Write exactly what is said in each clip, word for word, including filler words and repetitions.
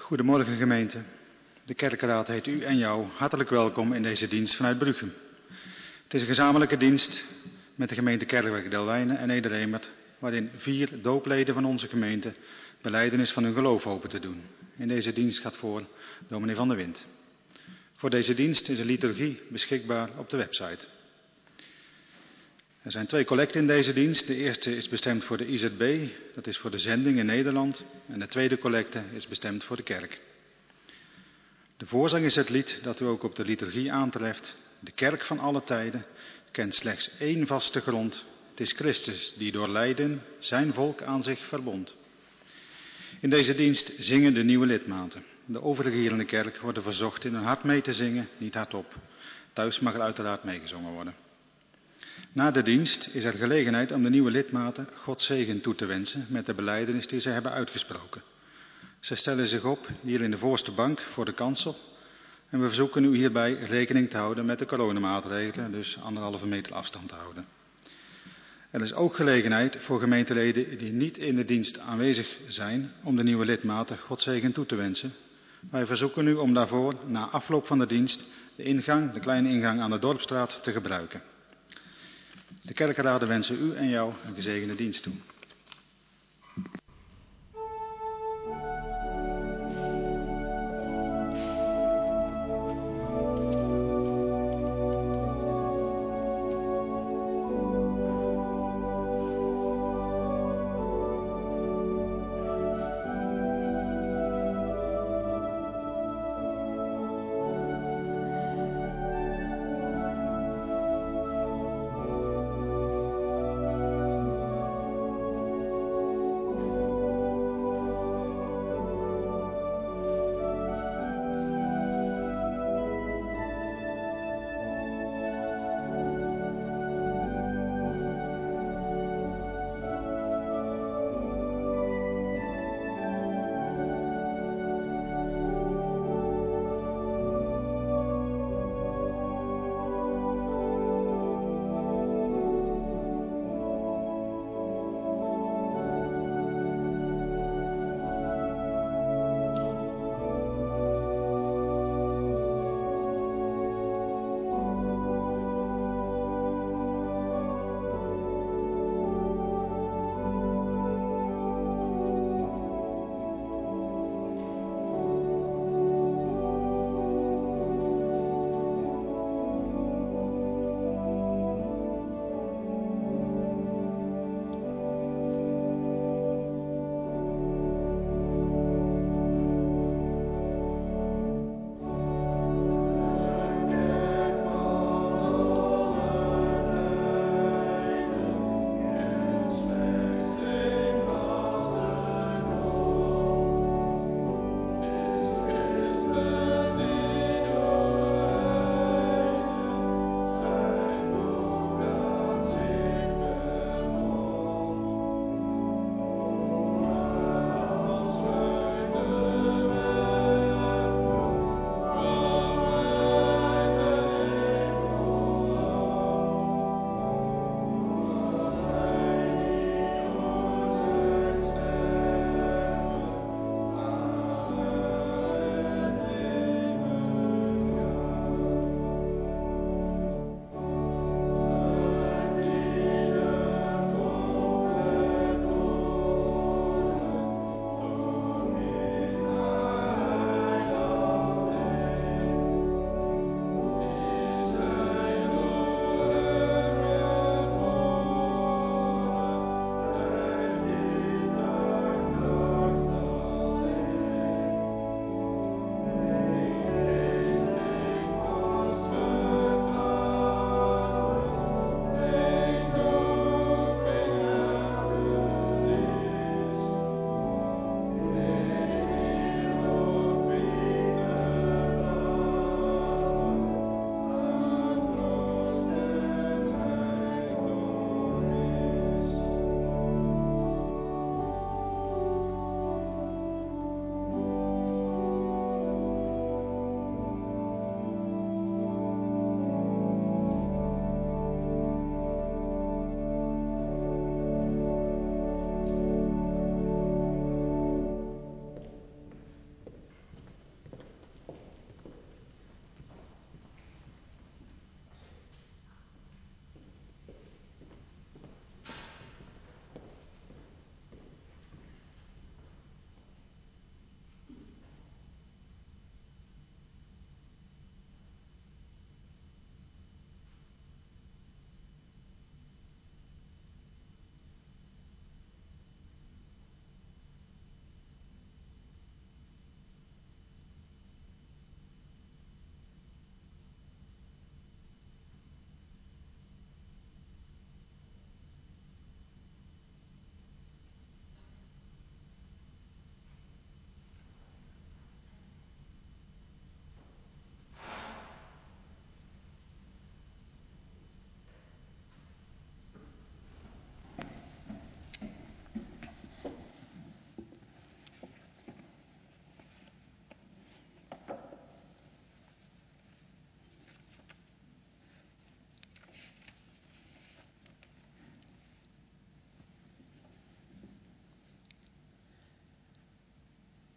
Goedemorgen gemeente. De kerkenraad heet u en jou hartelijk welkom in deze dienst vanuit Bruchem. Het is een gezamenlijke dienst met de gemeente Kerkwerk Delwijnen en Ede-Remert, waarin vier doopleden van onze gemeente belijdenis van hun geloof hopen te doen. In deze dienst gaat voor dominee Van der Wind. Voor deze dienst is een liturgie beschikbaar op de website. Er zijn twee collecten in deze dienst. De eerste is bestemd voor de I Z B, dat is voor de zending in Nederland. En de tweede collecte is bestemd voor de kerk. De voorzang is het lied dat u ook op de liturgie aantreft. De kerk van alle tijden kent slechts één vaste grond. Het is Christus die door lijden zijn volk aan zich verbond. In deze dienst zingen de nieuwe lidmaten. De overige hier in de kerk worden verzocht in hun hart mee te zingen, niet hardop. Thuis mag er uiteraard meegezongen worden. Na de dienst is er gelegenheid om de nieuwe lidmaten Gods zegen toe te wensen met de belijdenis die zij hebben uitgesproken. Zij stellen zich op hier in de voorste bank voor de kansel en we verzoeken u hierbij rekening te houden met de coronamaatregelen, dus anderhalve meter afstand te houden. Er is ook gelegenheid voor gemeenteleden die niet in de dienst aanwezig zijn om de nieuwe lidmaten Gods zegen toe te wensen. Wij verzoeken u om daarvoor na afloop van de dienst de ingang, de kleine ingang aan de Dorpsstraat te gebruiken. De kerkenraden wensen u en jou een gezegende dienst toe.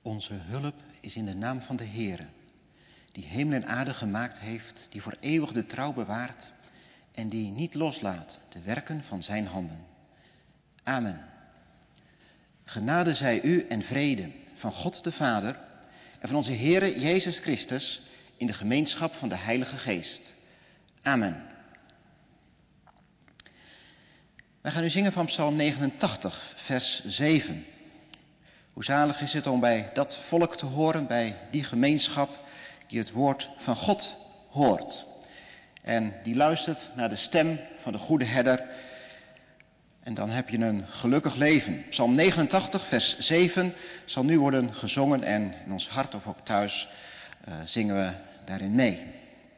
Onze hulp is in de naam van de Heere, die hemel en aarde gemaakt heeft, die voor eeuwig de trouw bewaart en die niet loslaat de werken van zijn handen. Amen. Genade zij u en vrede van God de Vader en van onze Heere Jezus Christus in de gemeenschap van de Heilige Geest. Amen. Wij gaan nu zingen van Psalm negenentachtig, vers zeven. Hoe zalig is het om bij dat volk te horen, bij die gemeenschap die het woord van God hoort. En die luistert naar de stem van de goede herder. En dan heb je een gelukkig leven. Psalm negenentachtig, vers zeven zal nu worden gezongen en in ons hart of ook thuis uh, zingen we daarin mee.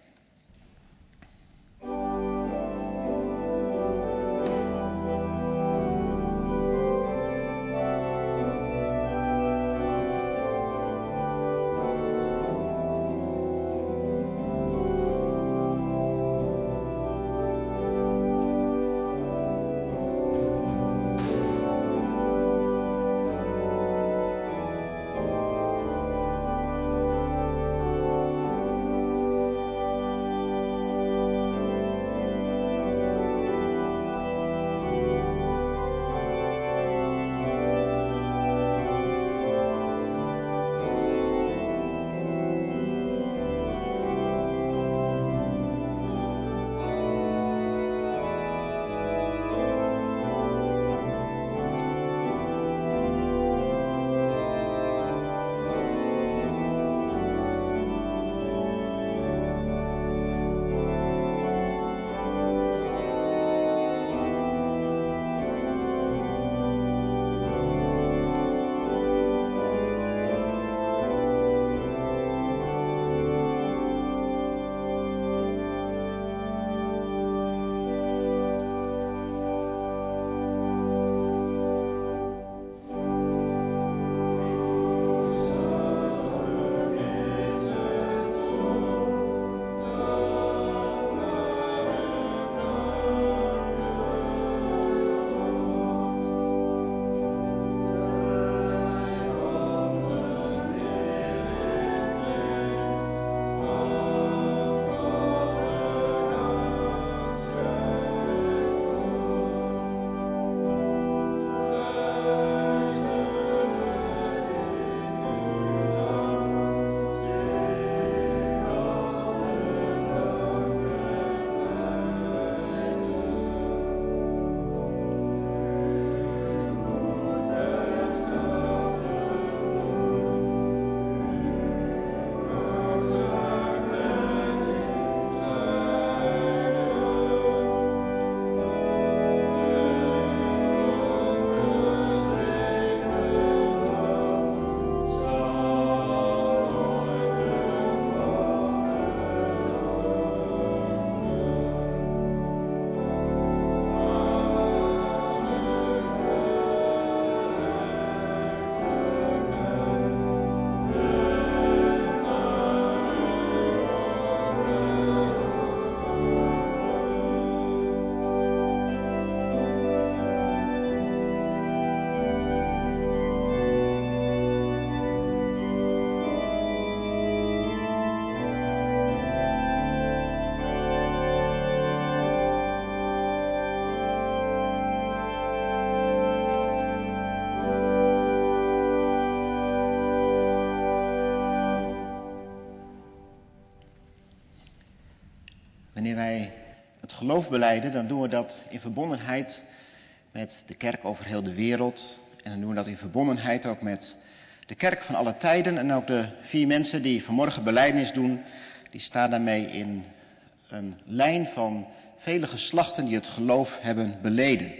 Wanneer wij het geloof belijden, dan doen we dat in verbondenheid met de kerk over heel de wereld. En dan doen we dat in verbondenheid ook met de kerk van alle tijden. En ook de vier mensen die vanmorgen belijdenis doen, die staan daarmee in een lijn van vele geslachten die het geloof hebben beleden.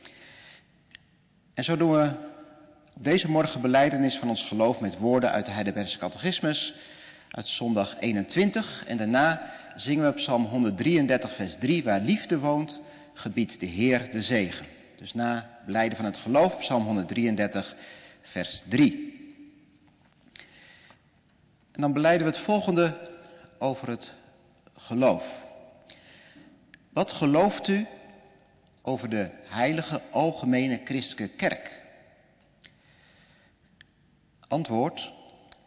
En zo doen we deze morgen belijdenis van ons geloof met woorden uit de Heidelbergse catechismus uit zondag eenentwintig. En daarna zingen we Psalm honderddrieëndertig vers drie, waar liefde woont, gebiedt de Heer de zegen. Dus na belijden van het geloof, Psalm honderddrieëndertig vers drie. En dan belijden we het volgende over het geloof. Wat gelooft u over de heilige algemene christelijke kerk? Antwoord: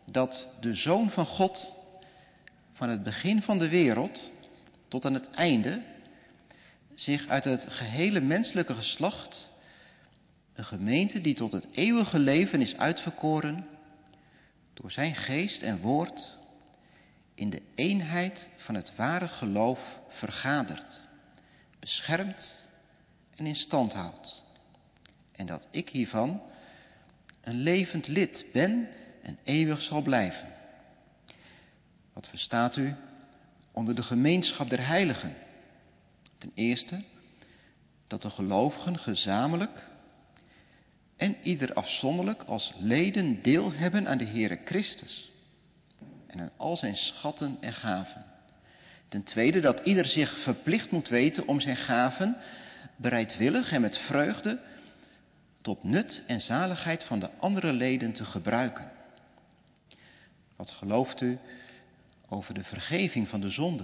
dat de Zoon van God van het begin van de wereld tot aan het einde zich uit het gehele menselijke geslacht, een gemeente die tot het eeuwige leven is uitverkoren, door zijn geest en woord in de eenheid van het ware geloof vergadert, beschermt en in stand houdt. En dat ik hiervan een levend lid ben en eeuwig zal blijven. Wat verstaat u onder de gemeenschap der heiligen? Ten eerste, dat de gelovigen gezamenlijk en ieder afzonderlijk als leden deel hebben aan de Heere Christus en aan al zijn schatten en gaven. Ten tweede, dat ieder zich verplicht moet weten om zijn gaven bereidwillig en met vreugde tot nut en zaligheid van de andere leden te gebruiken. Wat gelooft u over de vergeving van de zonden?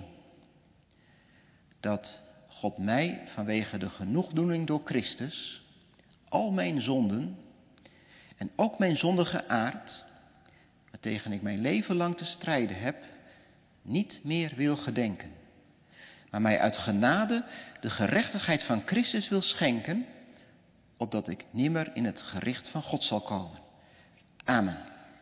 Dat God mij vanwege de genoegdoening door Christus al mijn zonden en ook mijn zondige aard, waartegen ik mijn leven lang te strijden heb, niet meer wil gedenken, maar mij uit genade de gerechtigheid van Christus wil schenken, opdat ik nimmer in het gericht van God zal komen. Amen.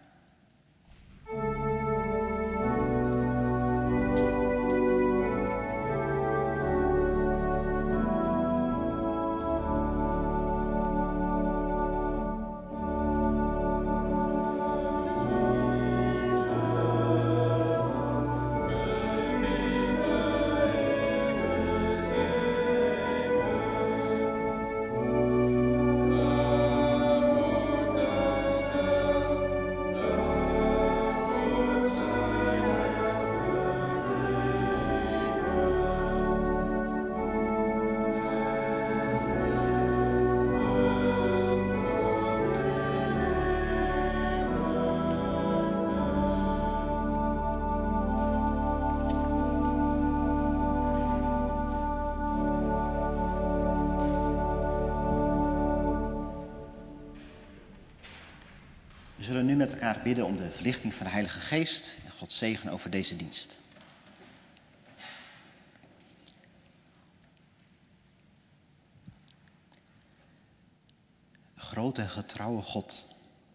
We zullen nu met elkaar bidden om de verlichting van de Heilige Geest en Gods zegen over deze dienst. Grote en getrouwe God,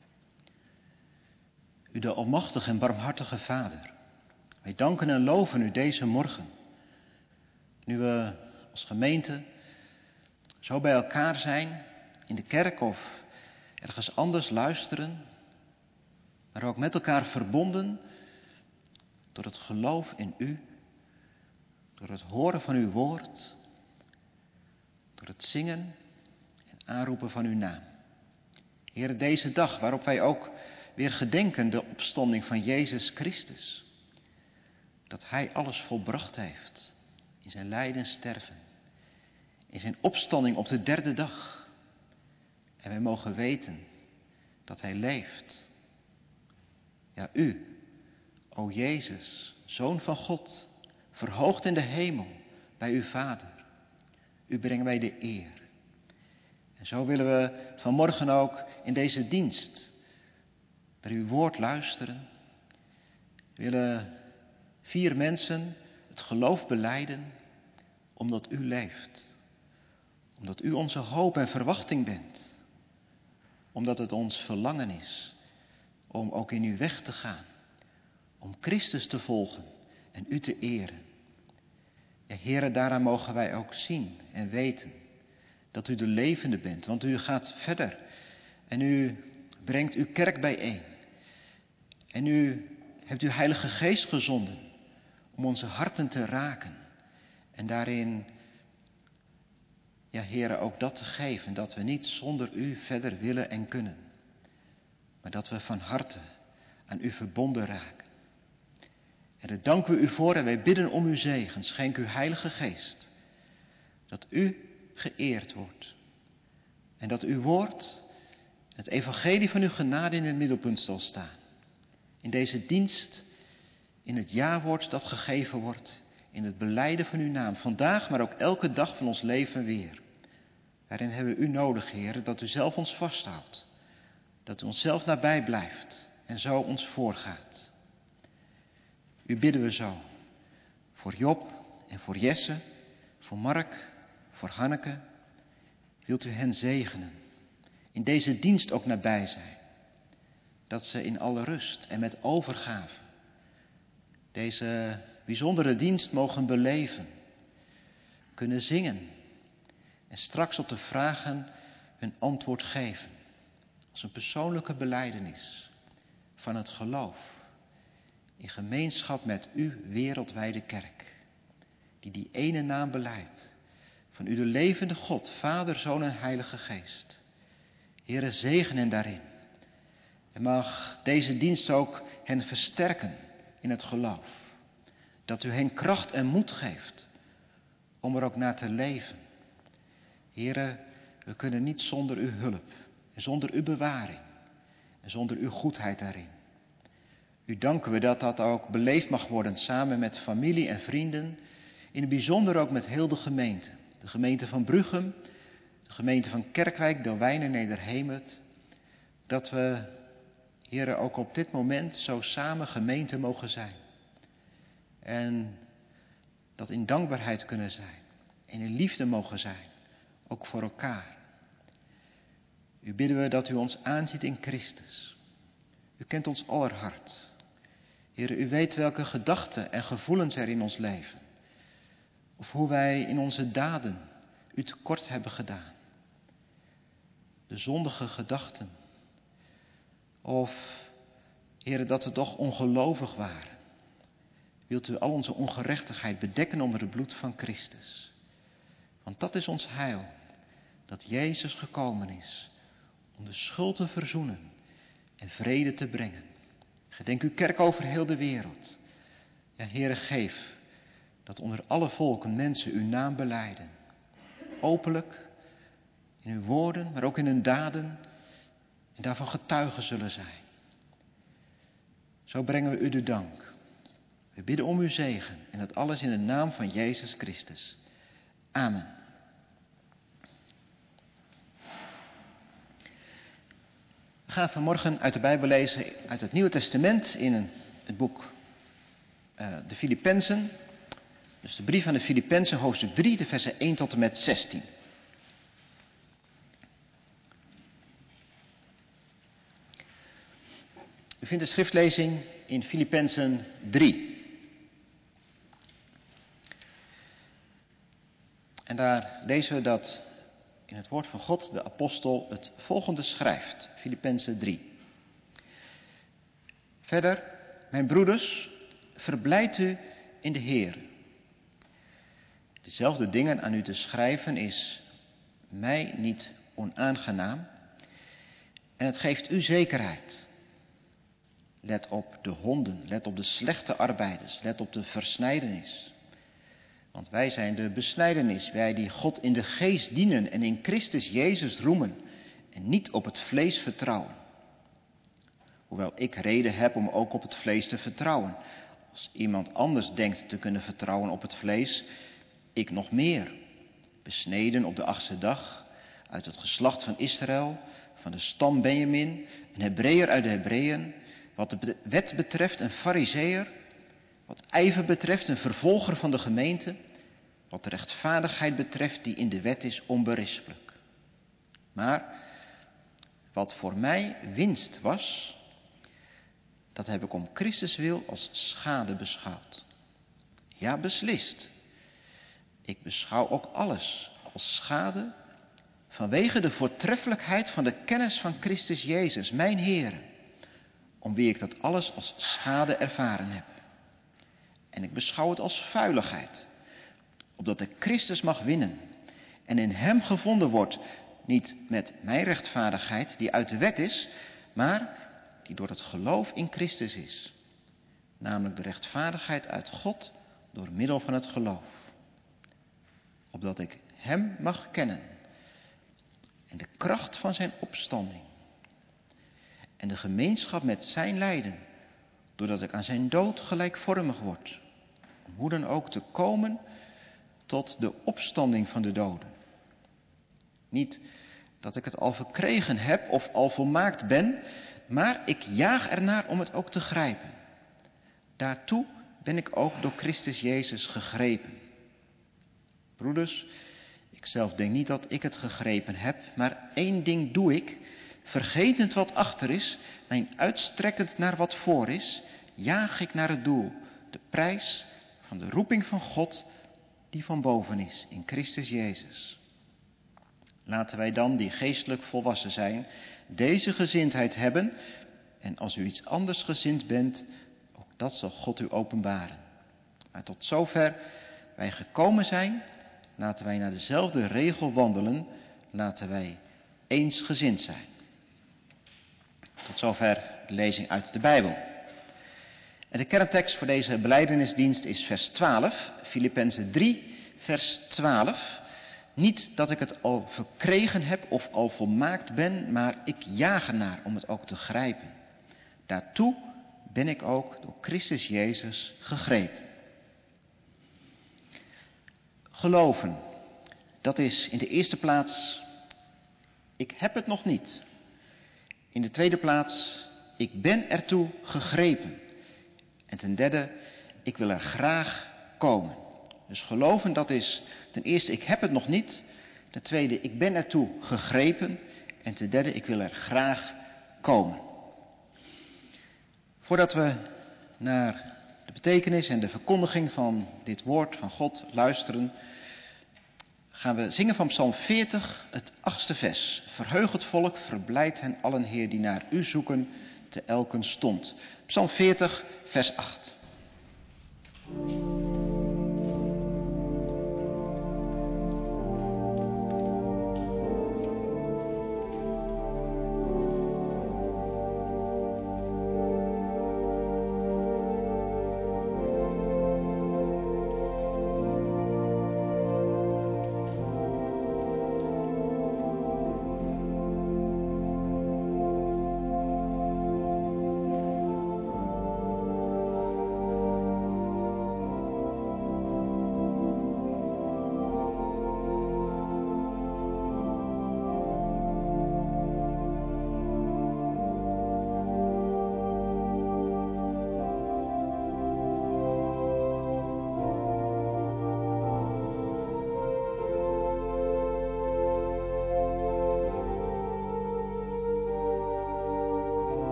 u de almachtige en barmhartige Vader, wij danken en loven u deze morgen, nu we als gemeente zo bij elkaar zijn, in de kerk of ergens anders luisteren, maar ook met elkaar verbonden door het geloof in u, door het horen van uw woord, door het zingen en aanroepen van uw naam. Heere, deze dag waarop wij ook weer gedenken de opstanding van Jezus Christus, dat Hij alles volbracht heeft in zijn lijden en sterven, in zijn opstanding op de derde dag. En wij mogen weten dat Hij leeft. Ja, u, o Jezus, Zoon van God, verhoogd in de hemel bij uw Vader. U brengen wij de eer. En zo willen we vanmorgen ook in deze dienst naar uw woord luisteren. We willen vier mensen het geloof belijden, omdat u leeft. Omdat u onze hoop en verwachting bent. Omdat het ons verlangen is om ook in uw weg te gaan. Om Christus te volgen en u te eren. Ja, Heere, daaraan mogen wij ook zien en weten dat u de levende bent. Want u gaat verder en u brengt uw kerk bijeen. En u hebt uw Heilige Geest gezonden om onze harten te raken. En daarin, ja Heere, ook dat te geven, dat we niet zonder u verder willen en kunnen. Maar dat we van harte aan u verbonden raken. En daar danken we u voor en wij bidden om uw zegen. Schenk uw Heilige Geest. Dat u geëerd wordt. En dat uw woord, het evangelie van uw genade in het middelpunt zal staan. In deze dienst, in het jawoord dat gegeven wordt. In het belijden van uw naam. Vandaag, maar ook elke dag van ons leven weer. Daarin hebben we u nodig, Heer, dat u zelf ons vasthoudt. Dat u onszelf nabij blijft. en zo ons voorgaat. U bidden we zo voor Job en voor Jesse, voor Mark, voor Hanneke. Wilt u hen zegenen, in deze dienst ook nabij zijn, dat ze in alle rust en met overgave deze bijzondere dienst mogen beleven, kunnen zingen en straks op de vragen hun antwoord geven, als een persoonlijke belijdenis van het geloof in gemeenschap met uw wereldwijde kerk, die die ene naam belijdt van u de levende God, Vader, Zoon en Heilige Geest. Heere, zegen hen daarin. En mag deze dienst ook hen versterken in het geloof. Dat u hen kracht en moed geeft om er ook naar te leven. Heere, we kunnen niet zonder uw hulp en zonder uw bewaring en zonder uw goedheid daarin. U danken we dat dat ook beleefd mag worden samen met familie en vrienden. In het bijzonder ook met heel de gemeente. De gemeente van Bruchem, de gemeente van Kerkwijk, Delwijnen, Nederhemert. Dat we, Heere, ook op dit moment zo samen gemeente mogen zijn. En dat in dankbaarheid kunnen zijn. En in liefde mogen zijn. Ook voor elkaar. U bidden we dat u ons aanziet in Christus. U kent ons aller hart. Heere, u weet welke gedachten en gevoelens er in ons leven. Of hoe wij in onze daden u tekort hebben gedaan. De zondige gedachten. Of, Heere, dat we toch ongelovig waren. Wilt u al onze ongerechtigheid bedekken onder het bloed van Christus. Want dat is ons heil. Dat Jezus gekomen is om de schuld te verzoenen en vrede te brengen. Gedenk uw kerk over heel de wereld. Ja, Heere, geef dat onder alle volken mensen uw naam belijden. Openlijk, in hun woorden, maar ook in hun daden. En daarvan getuigen zullen zijn. Zo brengen we u de dank. We bidden om uw zegen. En dat alles in de naam van Jezus Christus. Amen. We gaan vanmorgen uit de Bijbel lezen uit het Nieuwe Testament in het boek uh, de Filippenzen. Dus de brief aan de Filippenzen, hoofdstuk drie, de versen één tot en met zestien. U vindt de schriftlezing in Filippenzen drie. En daar lezen we dat in het woord van God de apostel het volgende schrijft. Filippenzen drie. Verder, mijn broeders, verblijd u in de Heer. Dezelfde dingen aan u te schrijven is mij niet onaangenaam. En het geeft u zekerheid. Let op de honden, let op de slechte arbeiders, let op de versnijdenis. Want wij zijn de besnijdenis, wij die God in de geest dienen en in Christus Jezus roemen en niet op het vlees vertrouwen. Hoewel ik reden heb om ook op het vlees te vertrouwen. Als iemand anders denkt te kunnen vertrouwen op het vlees, ik nog meer. Besneden op de achtste dag, uit het geslacht van Israël, van de stam Benjamin, een Hebreeër uit de Hebreeën, wat de wet betreft een Farizeeër, wat ijver betreft een vervolger van de gemeente, wat de rechtvaardigheid betreft die in de wet is onberispelijk. Maar wat voor mij winst was, dat heb ik om Christus wil als schade beschouwd. Ja, beslist. Ik beschouw ook alles als schade vanwege de voortreffelijkheid van de kennis van Christus Jezus, mijn Heer, om wie ik dat alles als schade ervaren heb. En ik beschouw het als vuiligheid, opdat ik Christus mag winnen en in hem gevonden wordt, niet met mijn rechtvaardigheid die uit de wet is, maar die door het geloof in Christus is. Namelijk de rechtvaardigheid uit God door middel van het geloof. Opdat ik hem mag kennen en de kracht van zijn opstanding en de gemeenschap met zijn lijden, doordat ik aan zijn dood gelijkvormig word, om hoe dan ook te komen tot de opstanding van de doden. Niet dat ik het al verkregen heb of al volmaakt ben, maar ik jaag ernaar om het ook te grijpen. Daartoe ben ik ook door Christus Jezus gegrepen. Broeders, ik zelf denk niet dat ik het gegrepen heb, maar één ding doe ik, vergetend wat achter is, mijn uitstrekkend naar wat voor is, jaag ik naar het doel, de prijs van de roeping van God die van boven is, in Christus Jezus. Laten wij dan, die geestelijk volwassen zijn, deze gezindheid hebben, en als u iets anders gezind bent, ook dat zal God u openbaren. Maar tot zover wij gekomen zijn, laten wij naar dezelfde regel wandelen, laten wij eensgezind zijn. Tot zover de lezing uit de Bijbel. En de kerntekst voor deze belijdenisdienst is vers twaalf, Filippenzen drie, vers twaalf. Niet dat ik het al verkregen heb of al volmaakt ben, maar ik jaag ernaar om het ook te grijpen. Daartoe ben ik ook door Christus Jezus gegrepen. Geloven, dat is in de eerste plaats, ik heb het nog niet. In de tweede plaats, ik ben ertoe gegrepen. En ten derde, ik wil er graag komen. Dus geloven, dat is ten eerste, ik heb het nog niet. Ten tweede, ik ben ertoe gegrepen. En ten derde, ik wil er graag komen. Voordat we naar de betekenis en de verkondiging van dit woord van God luisteren, gaan we zingen van Psalm veertig, het achtste vers. Verheug het volk, verblijd hen allen, Heer, die naar u zoeken, te elken stond. Psalm veertig, vers acht.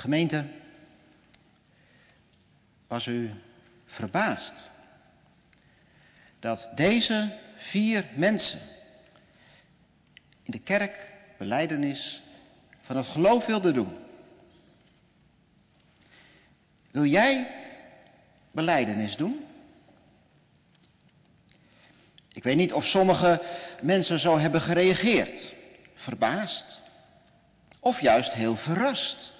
Gemeente, was u verbaasd dat deze vier mensen in de kerk belijdenis van het geloof wilden doen? Wil jij belijdenis doen? Ik weet niet of sommige mensen zo hebben gereageerd. Verbaasd. Of juist heel verrast.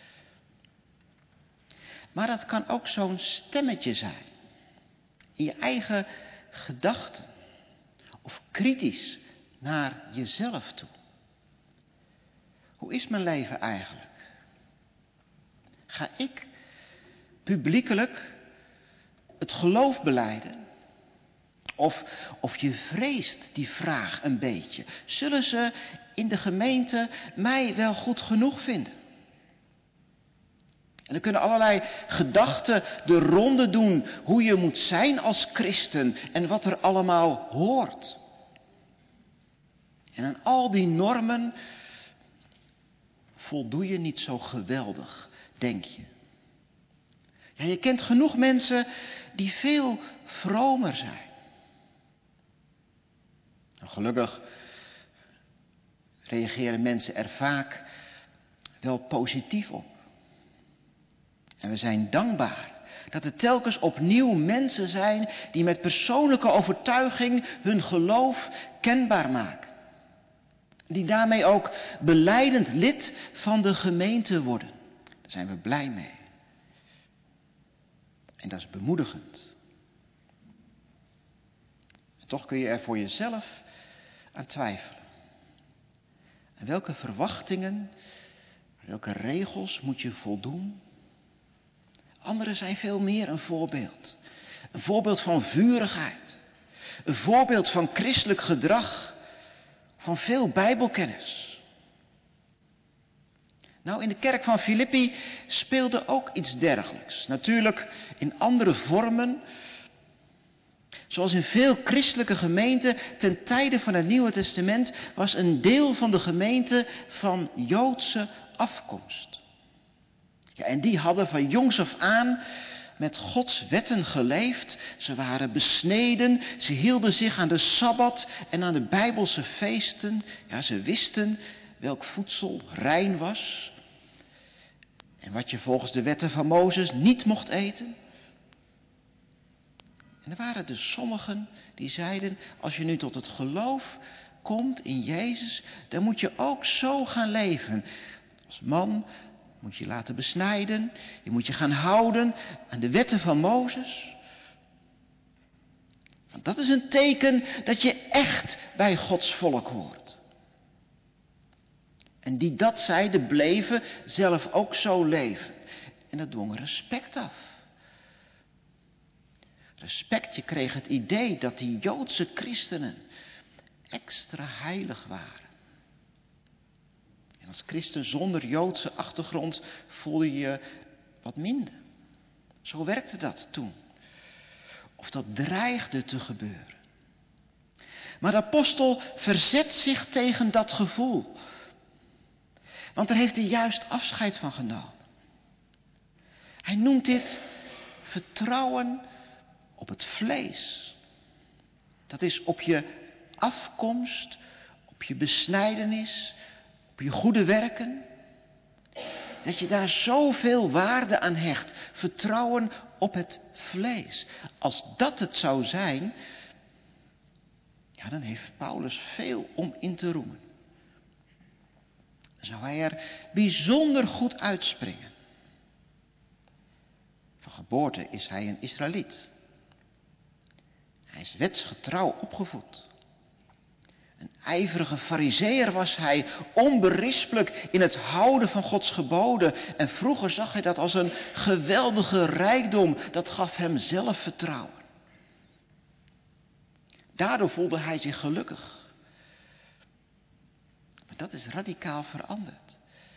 Maar dat kan ook zo'n stemmetje zijn. In je eigen gedachten. Of kritisch naar jezelf toe. Hoe is mijn leven eigenlijk? Ga ik publiekelijk het geloof belijden? Of, of je vreest die vraag een beetje. Zullen ze in de gemeente mij wel goed genoeg vinden? En er kunnen allerlei gedachten de ronde doen hoe je moet zijn als christen en wat er allemaal hoort. En aan al die normen voldoe je niet zo geweldig, denk je. Ja, je kent genoeg mensen die veel vromer zijn. Nou, gelukkig reageren mensen er vaak wel positief op. En we zijn dankbaar dat er telkens opnieuw mensen zijn die met persoonlijke overtuiging hun geloof kenbaar maken. Die daarmee ook belijdend lid van de gemeente worden. Daar zijn we blij mee. En dat is bemoedigend. En toch kun je er voor jezelf aan twijfelen. En welke verwachtingen, welke regels moet je voldoen? Anderen zijn veel meer een voorbeeld. Een voorbeeld van vurigheid. Een voorbeeld van christelijk gedrag. Van veel bijbelkennis. Nou, in de kerk van Filippi speelde ook iets dergelijks. Natuurlijk in andere vormen. Zoals in veel christelijke gemeenten ten tijde van het Nieuwe Testament was een deel van de gemeente van Joodse afkomst. Ja, en die hadden van jongs af aan met Gods wetten geleefd. Ze waren besneden, ze hielden zich aan de Sabbat en aan de Bijbelse feesten. Ja, ze wisten welk voedsel rein was en wat je volgens de wetten van Mozes niet mocht eten. En er waren dus sommigen die zeiden, als je nu tot het geloof komt in Jezus, dan moet je ook zo gaan leven. Als man moet je laten besnijden, je moet je gaan houden aan de wetten van Mozes. Want dat is een teken dat je echt bij Gods volk hoort. En die dat zeiden, bleven zelf ook zo leven. En dat dwong respect af. Respect, je kreeg het idee dat die Joodse christenen extra heilig waren. En als christen zonder Joodse achtergrond voelde je je wat minder. Zo werkte dat toen. Of dat dreigde te gebeuren. Maar de apostel verzet zich tegen dat gevoel. Want daar heeft hij juist afscheid van genomen. Hij noemt dit vertrouwen op het vlees. Dat is op je afkomst, op je besnijdenis, op je goede werken. Dat je daar zoveel waarde aan hecht. Vertrouwen op het vlees. Als dat het zou zijn, ja, dan heeft Paulus veel om in te roemen. Dan zou hij er bijzonder goed uitspringen. Van geboorte is hij een Israëliet. Hij is wetsgetrouw opgevoed. Een ijverige farizeeër was hij, onberispelijk in het houden van Gods geboden. En vroeger zag hij dat als een geweldige rijkdom, dat gaf hem zelfvertrouwen. Daardoor voelde hij zich gelukkig. Maar dat is radicaal veranderd.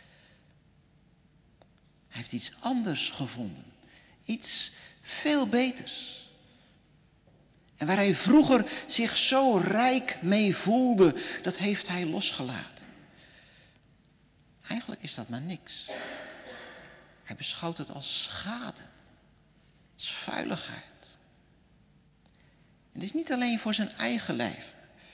Hij heeft iets anders gevonden. Iets veel beters. En waar hij vroeger zich zo rijk mee voelde, dat heeft hij losgelaten. Eigenlijk is dat maar niks. Hij beschouwt het als schade, als vuiligheid. En dit is niet alleen voor zijn eigen leven.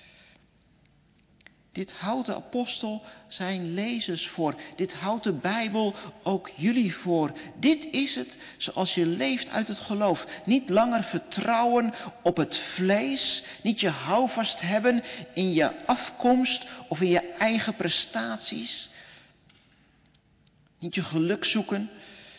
Dit houdt de apostel zijn lezers voor. Dit houdt de Bijbel ook jullie voor. Dit is het zoals je leeft uit het geloof. Niet langer vertrouwen op het vlees. Niet je houvast hebben in je afkomst of in je eigen prestaties. Niet je geluk zoeken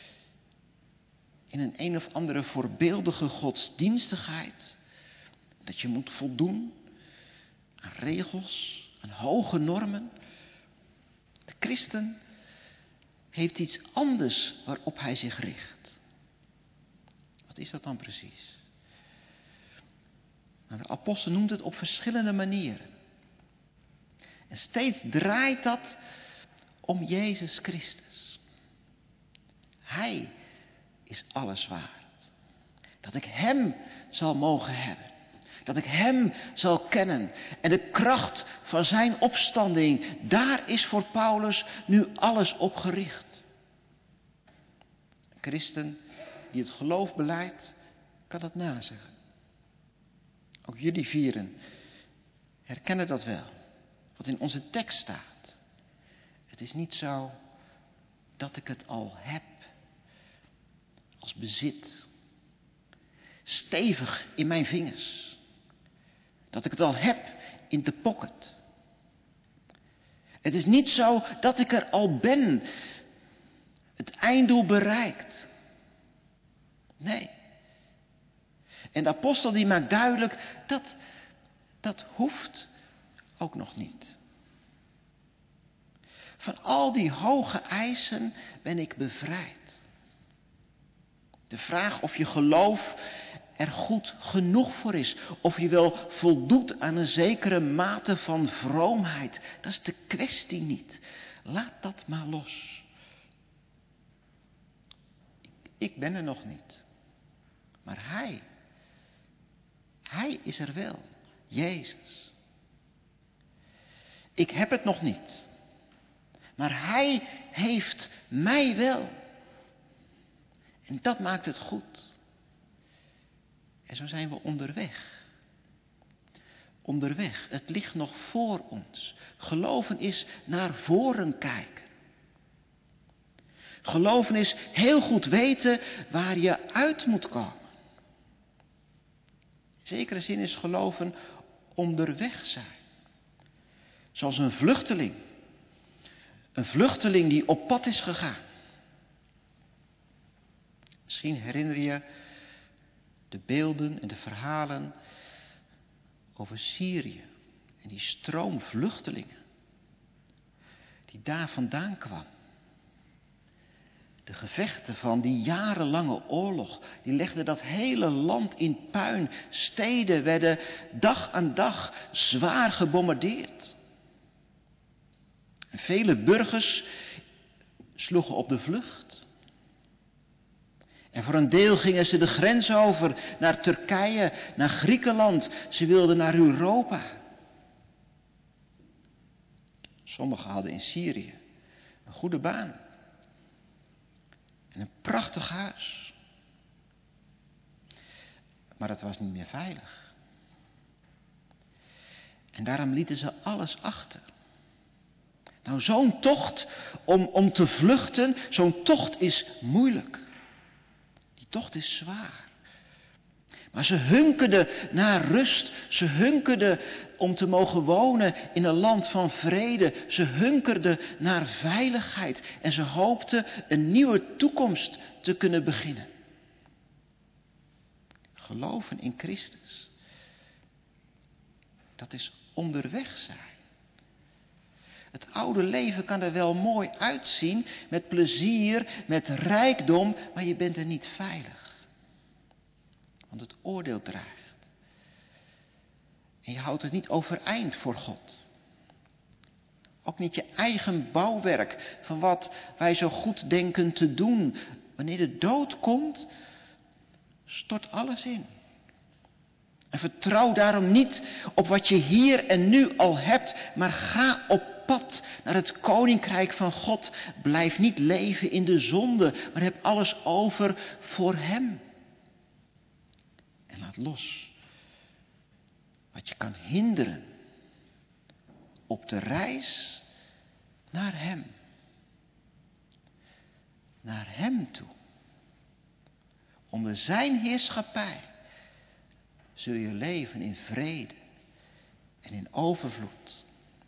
in een een of andere voorbeeldige godsdienstigheid. Dat je moet voldoen aan regels, aan hoge normen. De christen heeft iets anders waarop hij zich richt. Wat is dat dan precies? Nou, de apostel noemt het op verschillende manieren. En steeds draait dat om Jezus Christus. Hij is alles waard. Dat ik hem zal mogen hebben. Dat ik hem zal kennen. En de kracht van zijn opstanding, daar is voor Paulus nu alles op gericht. Een christen die het geloof belijdt, kan dat nazeggen. Ook jullie vieren herkennen dat wel. Wat in onze tekst staat. Het is niet zo dat ik het al heb. Als bezit. Stevig in mijn vingers. Dat ik het al heb in de pocket. Het is niet zo dat ik er al ben. Het einddoel bereikt. Nee. En de apostel die maakt duidelijk dat dat hoeft ook nog niet. Van al die hoge eisen ben ik bevrijd. De vraag of je geloof er goed genoeg voor is. Of je wel voldoet aan een zekere mate van vroomheid. Dat is de kwestie niet. Laat dat maar los. Ik ben er nog niet. Maar hij. Hij is er wel. Jezus. Ik heb het nog niet. Maar hij heeft mij wel. En dat maakt het goed. En zo zijn we onderweg. Onderweg. Het ligt nog voor ons. Geloven is naar voren kijken. Geloven is heel goed weten waar je uit moet komen. In zekere zin is geloven onderweg zijn. Zoals een vluchteling. Een vluchteling die op pad is gegaan. Misschien herinner je de beelden en de verhalen over Syrië. En die stroom vluchtelingen. Die daar vandaan kwam. De gevechten van die jarenlange oorlog. Die legden dat hele land in puin. Steden werden dag aan dag zwaar gebombardeerd. En vele burgers sloegen op de vlucht. En voor een deel gingen ze de grens over naar Turkije, naar Griekenland. Ze wilden naar Europa. Sommigen hadden in Syrië een goede baan. En een prachtig huis. Maar het was niet meer veilig. En daarom lieten ze alles achter. Nou, zo'n tocht om, om te vluchten, zo'n tocht is moeilijk. Die tocht is zwaar. Maar ze hunkerden naar rust. Ze hunkerden om te mogen wonen in een land van vrede. Ze hunkerden naar veiligheid. En ze hoopten een nieuwe toekomst te kunnen beginnen. Geloven in Christus. Dat is onderweg zijn. Het oude leven kan er wel mooi uitzien, met plezier, met rijkdom, maar je bent er niet veilig. Want het oordeel dreigt. En je houdt het niet overeind voor God. Ook niet je eigen bouwwerk van wat wij zo goed denken te doen. Wanneer de dood komt, stort alles in. En vertrouw daarom niet op wat je hier en nu al hebt, maar ga op pad naar het koninkrijk van God. Blijf niet leven in de zonde, maar heb alles over voor hem. En laat los wat je kan hinderen op de reis naar hem. Naar hem toe. Onder zijn heerschappij zul je leven in vrede en in overvloed.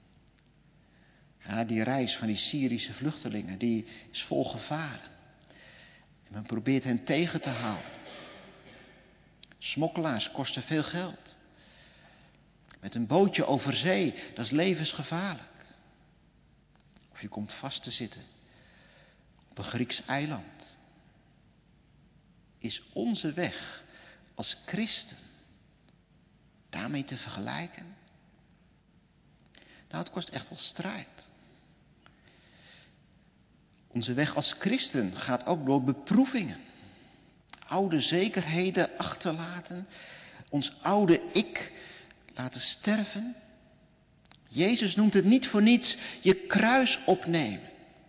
Ja, die reis van die Syrische vluchtelingen, die is vol gevaren. En men probeert hen tegen te houden. Smokkelaars kosten veel geld. Met een bootje over zee, dat is levensgevaarlijk. Of je komt vast te zitten op een Grieks eiland. Is onze weg als christen daarmee te vergelijken? Nou, het kost echt wel strijd. Onze weg als christen gaat ook door beproevingen. Oude zekerheden achterlaten. Ons oude ik laten sterven. Jezus noemt het niet voor niets je kruis opnemen.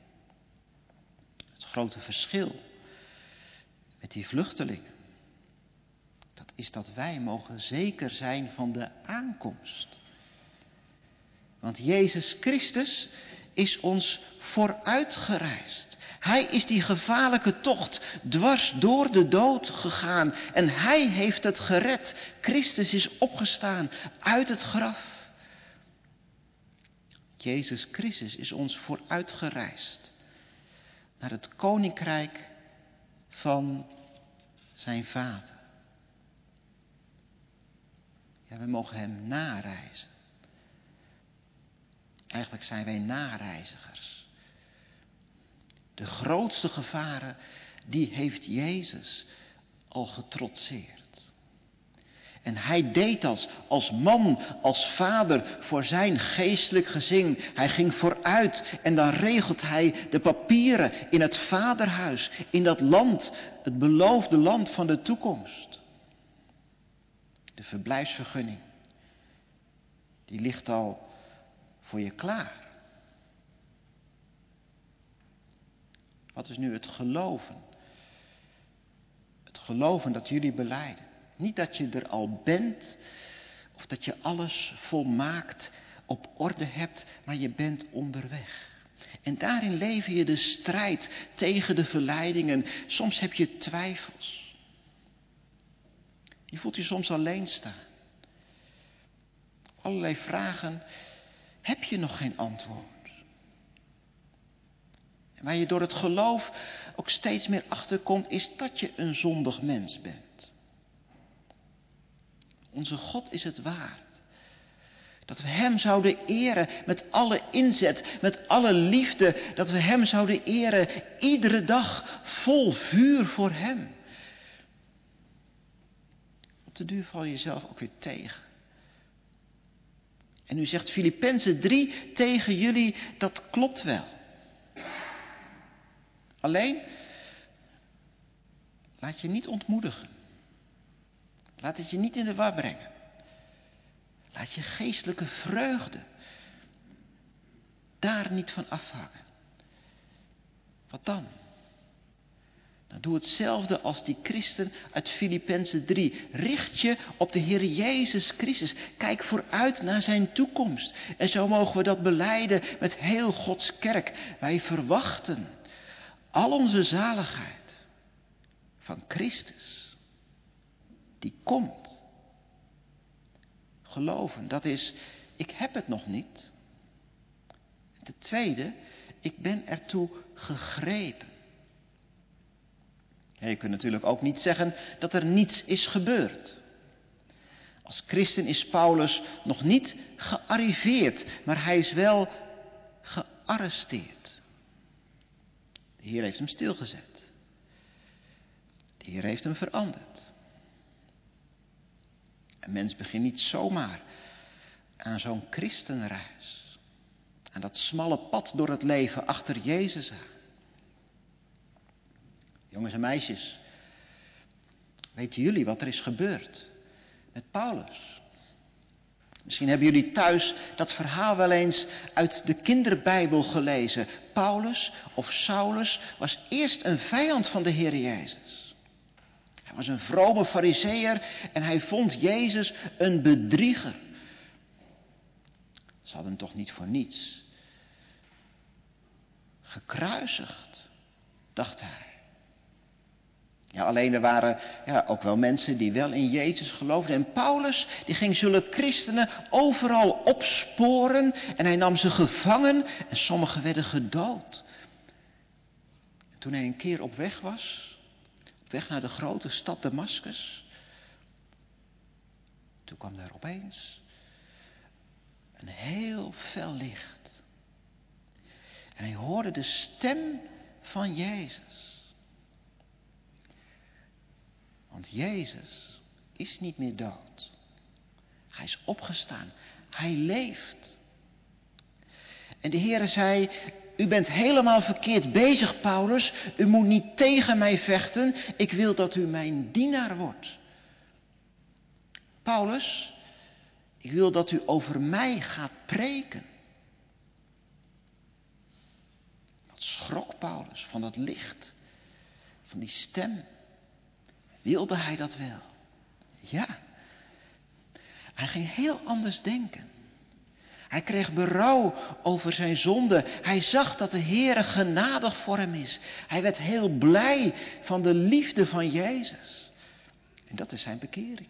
Het grote verschil met die vluchtelingen, dat is dat wij mogen zeker zijn van de aankomst. Want Jezus Christus is ons vooruitgereisd. Hij is die gevaarlijke tocht dwars door de dood gegaan. En hij heeft het gered. Christus is opgestaan uit het graf. Jezus Christus is ons vooruitgereisd naar het koninkrijk van zijn Vader. Ja, we mogen hem nareizen. Eigenlijk zijn wij nareizigers. De grootste gevaren, die heeft Jezus al getrotseerd. En hij deed dat als man, als vader voor zijn geestelijk gezin. Hij ging vooruit en dan regelt hij de papieren in het vaderhuis, in dat land, het beloofde land van de toekomst. De verblijfsvergunning, die ligt al voor je klaar. Wat is nu het geloven? Het geloven dat jullie belijden. Niet dat je er al bent, of dat je alles volmaakt op orde hebt, maar je bent onderweg. En daarin lever je de strijd tegen de verleidingen. Soms heb je twijfels. Je voelt je soms alleen staan. Allerlei vragen heb je nog geen antwoord. En waar je door het geloof ook steeds meer achterkomt, is dat je een zondig mens bent. Onze God is het waard. Dat we hem zouden eren met alle inzet, met alle liefde. Dat we hem zouden eren iedere dag vol vuur voor hem. Op de duur val je jezelf ook weer tegen. En nu zegt Filippenzen drie tegen jullie, dat klopt wel. Alleen, laat je niet ontmoedigen. Laat het je niet in de war brengen. Laat je geestelijke vreugde daar niet van afhangen. Wat dan? Dan doe hetzelfde als die christen uit Filippenzen drie. Richt je op de Heer Jezus Christus. Kijk vooruit naar zijn toekomst. En zo mogen we dat belijden met heel Gods kerk. Wij verwachten al onze zaligheid van Christus. Die komt. Geloven, dat is, ik heb het nog niet. Ten tweede, ik ben ertoe gegrepen. Ja, je kunt natuurlijk ook niet zeggen dat er niets is gebeurd. Als christen is Paulus nog niet gearriveerd, maar hij is wel gearresteerd. De Heer heeft hem stilgezet. De Heer heeft hem veranderd. Een mens begint niet zomaar aan zo'n christenreis. Aan dat smalle pad door het leven achter Jezus aan. Jongens en meisjes, weten jullie wat er is gebeurd met Paulus? Misschien hebben jullie thuis dat verhaal wel eens uit de kinderbijbel gelezen. Paulus of Saulus was eerst een vijand van de Heer Jezus. Hij was een vrome farizeeër en hij vond Jezus een bedrieger. Ze hadden hem toch niet voor niets gekruisigd, dacht hij. Ja, alleen er waren ja, ook wel mensen die wel in Jezus geloofden. En Paulus, die ging zulke christenen overal opsporen. En hij nam ze gevangen en sommigen werden gedood. En toen hij een keer op weg was, op weg naar de grote stad Damascus, toen kwam daar opeens een heel fel licht. En hij hoorde de stem van Jezus. Want Jezus is niet meer dood. Hij is opgestaan. Hij leeft. En de Heere zei, u bent helemaal verkeerd bezig, Paulus. U moet niet tegen mij vechten. Ik wil dat u mijn dienaar wordt. Paulus, ik wil dat u over mij gaat preken. Wat schrok Paulus van dat licht, van die stem. Wilde hij dat wel? Ja. Hij ging heel anders denken. Hij kreeg berouw over zijn zonde. Hij zag dat de Heere genadig voor hem is. Hij werd heel blij van de liefde van Jezus. En dat is zijn bekering.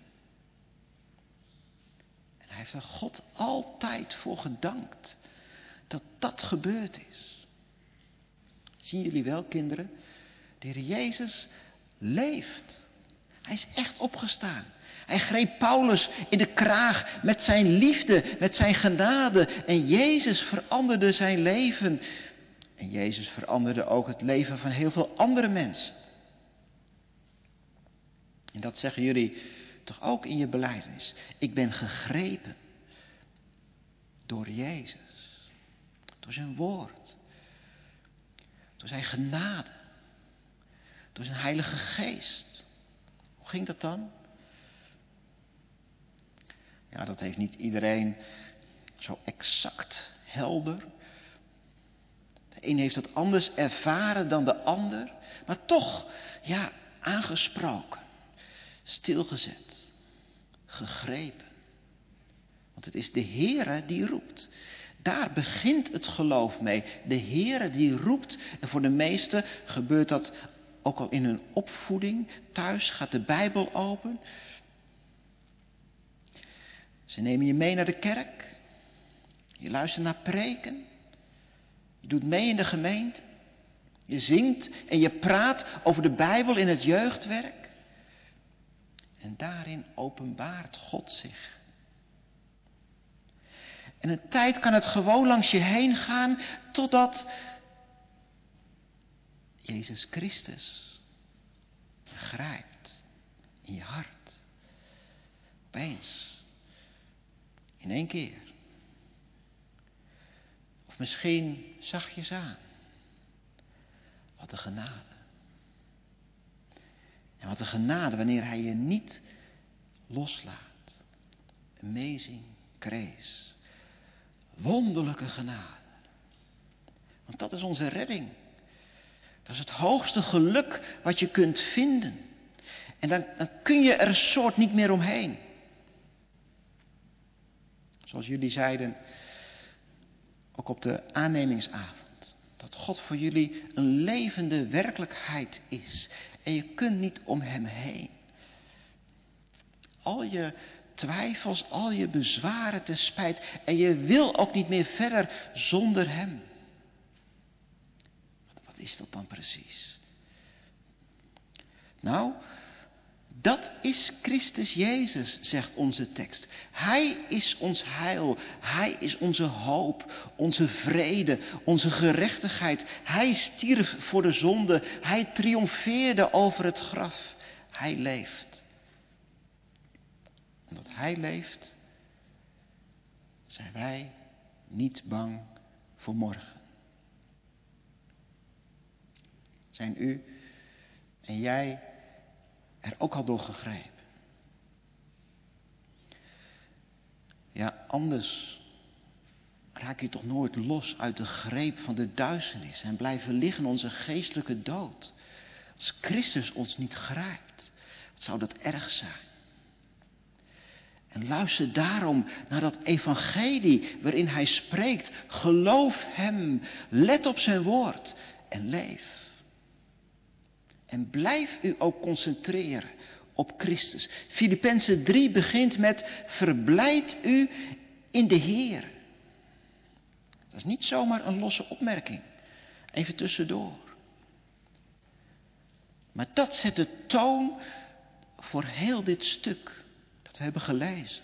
En hij heeft er God altijd voor gedankt dat dat gebeurd is. Zien jullie wel, kinderen? De Heer Jezus leeft. Hij is echt opgestaan. Hij greep Paulus in de kraag met zijn liefde, met zijn genade. En Jezus veranderde zijn leven. En Jezus veranderde ook het leven van heel veel andere mensen. En dat zeggen jullie toch ook in je belijdenis. Ik ben gegrepen door Jezus. Door zijn woord. Door zijn genade. Door zijn Heilige Geest. Hoe ging dat dan? Ja, dat heeft niet iedereen zo exact helder. De een heeft het anders ervaren dan de ander. Maar toch, ja, aangesproken. Stilgezet. Gegrepen. Want het is de Heere die roept. Daar begint het geloof mee. De Heere die roept. En voor de meesten gebeurt dat ook al in hun opvoeding. Thuis gaat de Bijbel open. Ze nemen je mee naar de kerk. Je luistert naar preken. Je doet mee in de gemeente. Je zingt en je praat over de Bijbel in het jeugdwerk. En daarin openbaart God zich. En een tijd kan het gewoon langs je heen gaan totdat Jezus Christus je grijpt in je hart. Opeens. In één keer. Of misschien zachtjes aan. Wat een genade. En wat een genade wanneer hij je niet loslaat. Amazing grace. Wonderlijke genade. Want dat is onze redding. Dat is het hoogste geluk wat je kunt vinden. En dan, dan kun je er een soort niet meer omheen. Zoals jullie zeiden, ook op de aannemingsavond. Dat God voor jullie een levende werkelijkheid is. En je kunt niet om hem heen. Al je twijfels, al je bezwaren te spijt. En je wil ook niet meer verder zonder hem. Wat, wat is dat dan precies? Nou, dat is Christus Jezus, zegt onze tekst. Hij is ons heil. Hij is onze hoop, onze vrede, onze gerechtigheid. Hij stierf voor de zonde. Hij triomfeerde over het graf. Hij leeft. Omdat hij leeft, zijn wij niet bang voor morgen. Zijn u en jij er ook al door gegrepen? Ja, anders raak je toch nooit los uit de greep van de duisternis en blijven liggen onze geestelijke dood. Als Christus ons niet grijpt, wat zou dat erg zijn? En luister daarom naar dat evangelie waarin hij spreekt. Geloof hem, let op zijn woord en leef. En blijf u ook concentreren op Christus. Filippenzen drie begint met verblijd u in de Heer. Dat is niet zomaar een losse opmerking. Even tussendoor. Maar dat zet de toon voor heel dit stuk dat we hebben gelezen.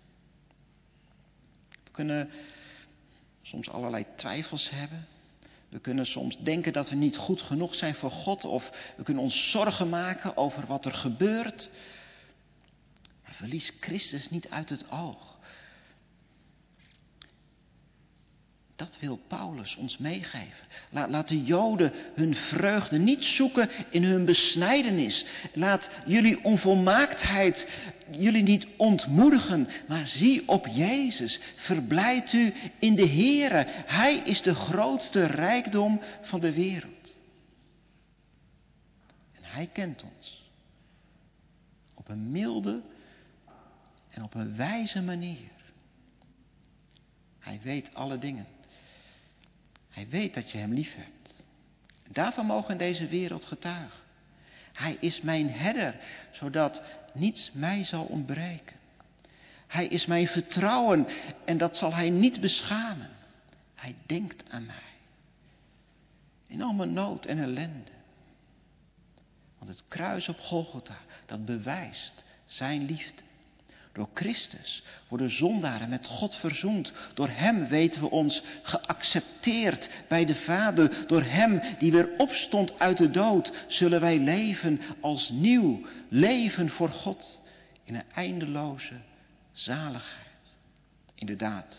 We kunnen soms allerlei twijfels hebben. We kunnen soms denken dat we niet goed genoeg zijn voor God. Of we kunnen ons zorgen maken over wat er gebeurt. Maar verlies Christus niet uit het oog. Dat wil Paulus ons meegeven. Laat, laat de Joden hun vreugde niet zoeken in hun besnijdenis. Laat jullie onvolmaaktheid jullie niet ontmoedigen. Maar zie op Jezus. Verblijd u in de Heere. Hij is de grootste rijkdom van de wereld. En hij kent ons. Op een milde en op een wijze manier. Hij weet alle dingen. Hij weet dat je hem lief hebt. Daarvan mogen we in deze wereld getuigen. Hij is mijn herder, zodat niets mij zal ontbreken. Hij is mijn vertrouwen en dat zal hij niet beschamen. Hij denkt aan mij. In al mijn nood en ellende. Want het kruis op Golgotha, dat bewijst zijn liefde. Door Christus worden zondaren met God verzoend. Door hem weten we ons geaccepteerd bij de Vader. Door hem die weer opstond uit de dood, zullen wij leven als nieuw. Leven voor God in een eindeloze zaligheid. Inderdaad,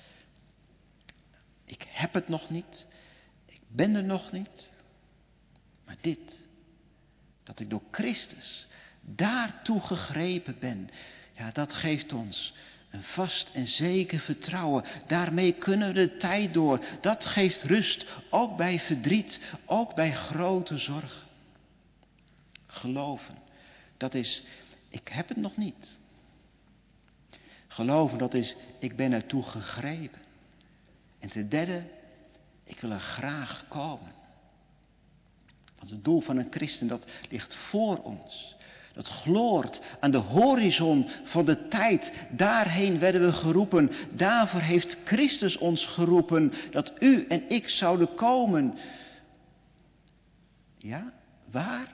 ik heb het nog niet. Ik ben er nog niet. Maar dit, dat ik door Christus daartoe gegrepen ben. Ja, dat geeft ons een vast en zeker vertrouwen. Daarmee kunnen we de tijd door. Dat geeft rust, ook bij verdriet, ook bij grote zorg. Geloven, dat is, ik heb het nog niet. Geloven, dat is, ik ben ertoe gegrepen. En ten derde, ik wil er graag komen. Want het doel van een christen, dat ligt voor ons. Dat gloort aan de horizon van de tijd. Daarheen werden we geroepen. Daarvoor heeft Christus ons geroepen. Dat u en ik zouden komen. Ja, waar?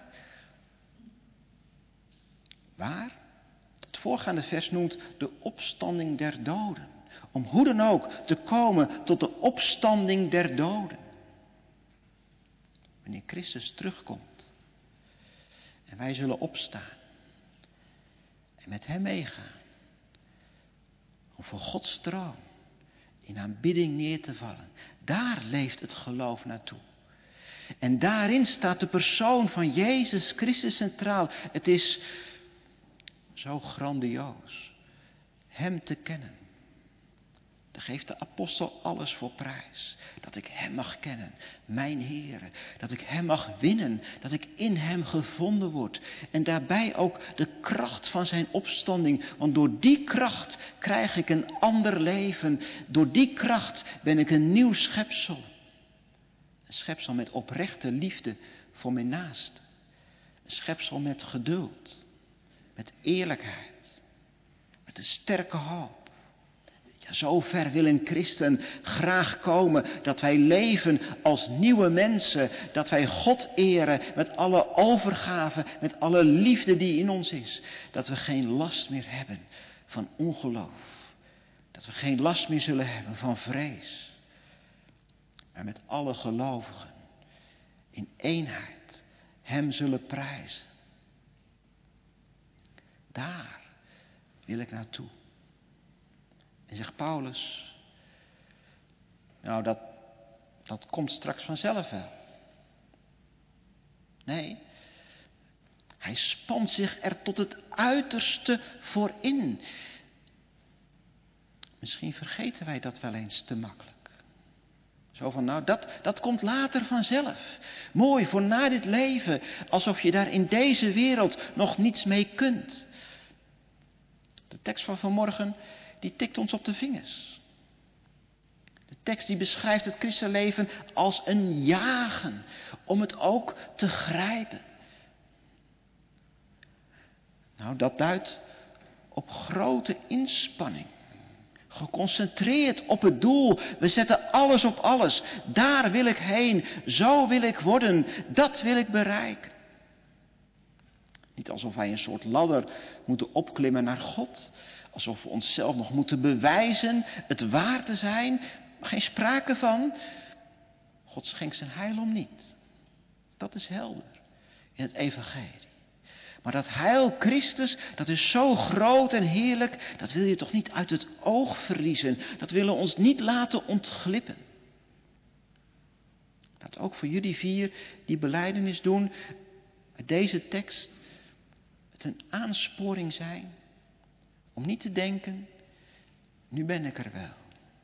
Waar? Het voorgaande vers noemt de opstanding der doden. Om hoe dan ook te komen tot de opstanding der doden. Wanneer Christus terugkomt. En wij zullen opstaan. En met hem meegaan. Om voor Gods troon in aanbidding neer te vallen. Daar leeft het geloof naartoe. En daarin staat de persoon van Jezus Christus centraal. Het is zo grandioos. Hem te kennen. Daar geeft de apostel alles voor prijs. Dat ik hem mag kennen, mijn Heere. Dat ik hem mag winnen, dat ik in hem gevonden word. En daarbij ook de kracht van zijn opstanding. Want door die kracht krijg ik een ander leven. Door die kracht ben ik een nieuw schepsel. Een schepsel met oprechte liefde voor mijn naaste. Een schepsel met geduld. Met eerlijkheid. Met een sterke hoop. Ja, zo ver wil een christen graag komen dat wij leven als nieuwe mensen. Dat wij God eren met alle overgave, met alle liefde die in ons is. Dat we geen last meer hebben van ongeloof. Dat we geen last meer zullen hebben van vrees. Maar met alle gelovigen in eenheid hem zullen prijzen. Daar wil ik naartoe. En zegt Paulus, nou dat, dat komt straks vanzelf wel. Nee, hij spant zich er tot het uiterste voor in. Misschien vergeten wij dat wel eens te makkelijk. Zo van, nou, dat, dat komt later vanzelf. Mooi voor na dit leven, alsof je daar in deze wereld nog niets mee kunt. De tekst van vanmorgen, die tikt ons op de vingers. De tekst die beschrijft het christenleven als een jagen, om het ook te grijpen. Nou, dat duidt op grote inspanning. Geconcentreerd op het doel. We zetten alles op alles. Daar wil ik heen. Zo wil ik worden. Dat wil ik bereiken. Niet alsof wij een soort ladder moeten opklimmen naar God. Alsof we onszelf nog moeten bewijzen het waar te zijn. Geen sprake van. God schenkt zijn heil om niet. Dat is helder in het evangelie. Maar dat heil Christus, dat is zo groot en heerlijk, dat wil je toch niet uit het oog verliezen. Dat willen we ons niet laten ontglippen. Laat ook voor jullie vier die belijdenis doen, met deze tekst het een aansporing zijn om niet te denken, nu ben ik er wel.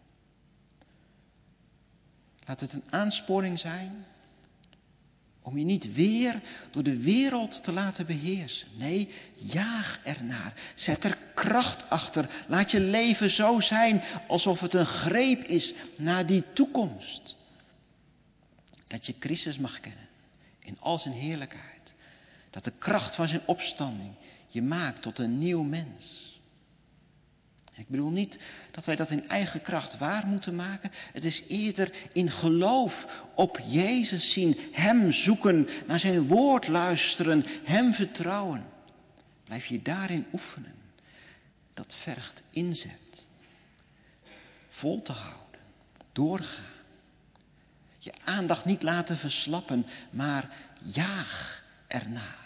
Laat het een aansporing zijn om je niet weer door de wereld te laten beheersen. Nee, jaag ernaar. Zet er kracht achter. Laat je leven zo zijn alsof het een greep is naar die toekomst. Dat je Christus mag kennen in al zijn heerlijkheid. Dat de kracht van zijn opstanding je maakt tot een nieuw mens. Ik bedoel niet dat wij dat in eigen kracht waar moeten maken. Het is eerder in geloof op Jezus zien. Hem zoeken, naar zijn woord luisteren, hem vertrouwen. Blijf je daarin oefenen. Dat vergt inzet. Vol te houden. Doorgaan. Je aandacht niet laten verslappen, maar jaag ernaar.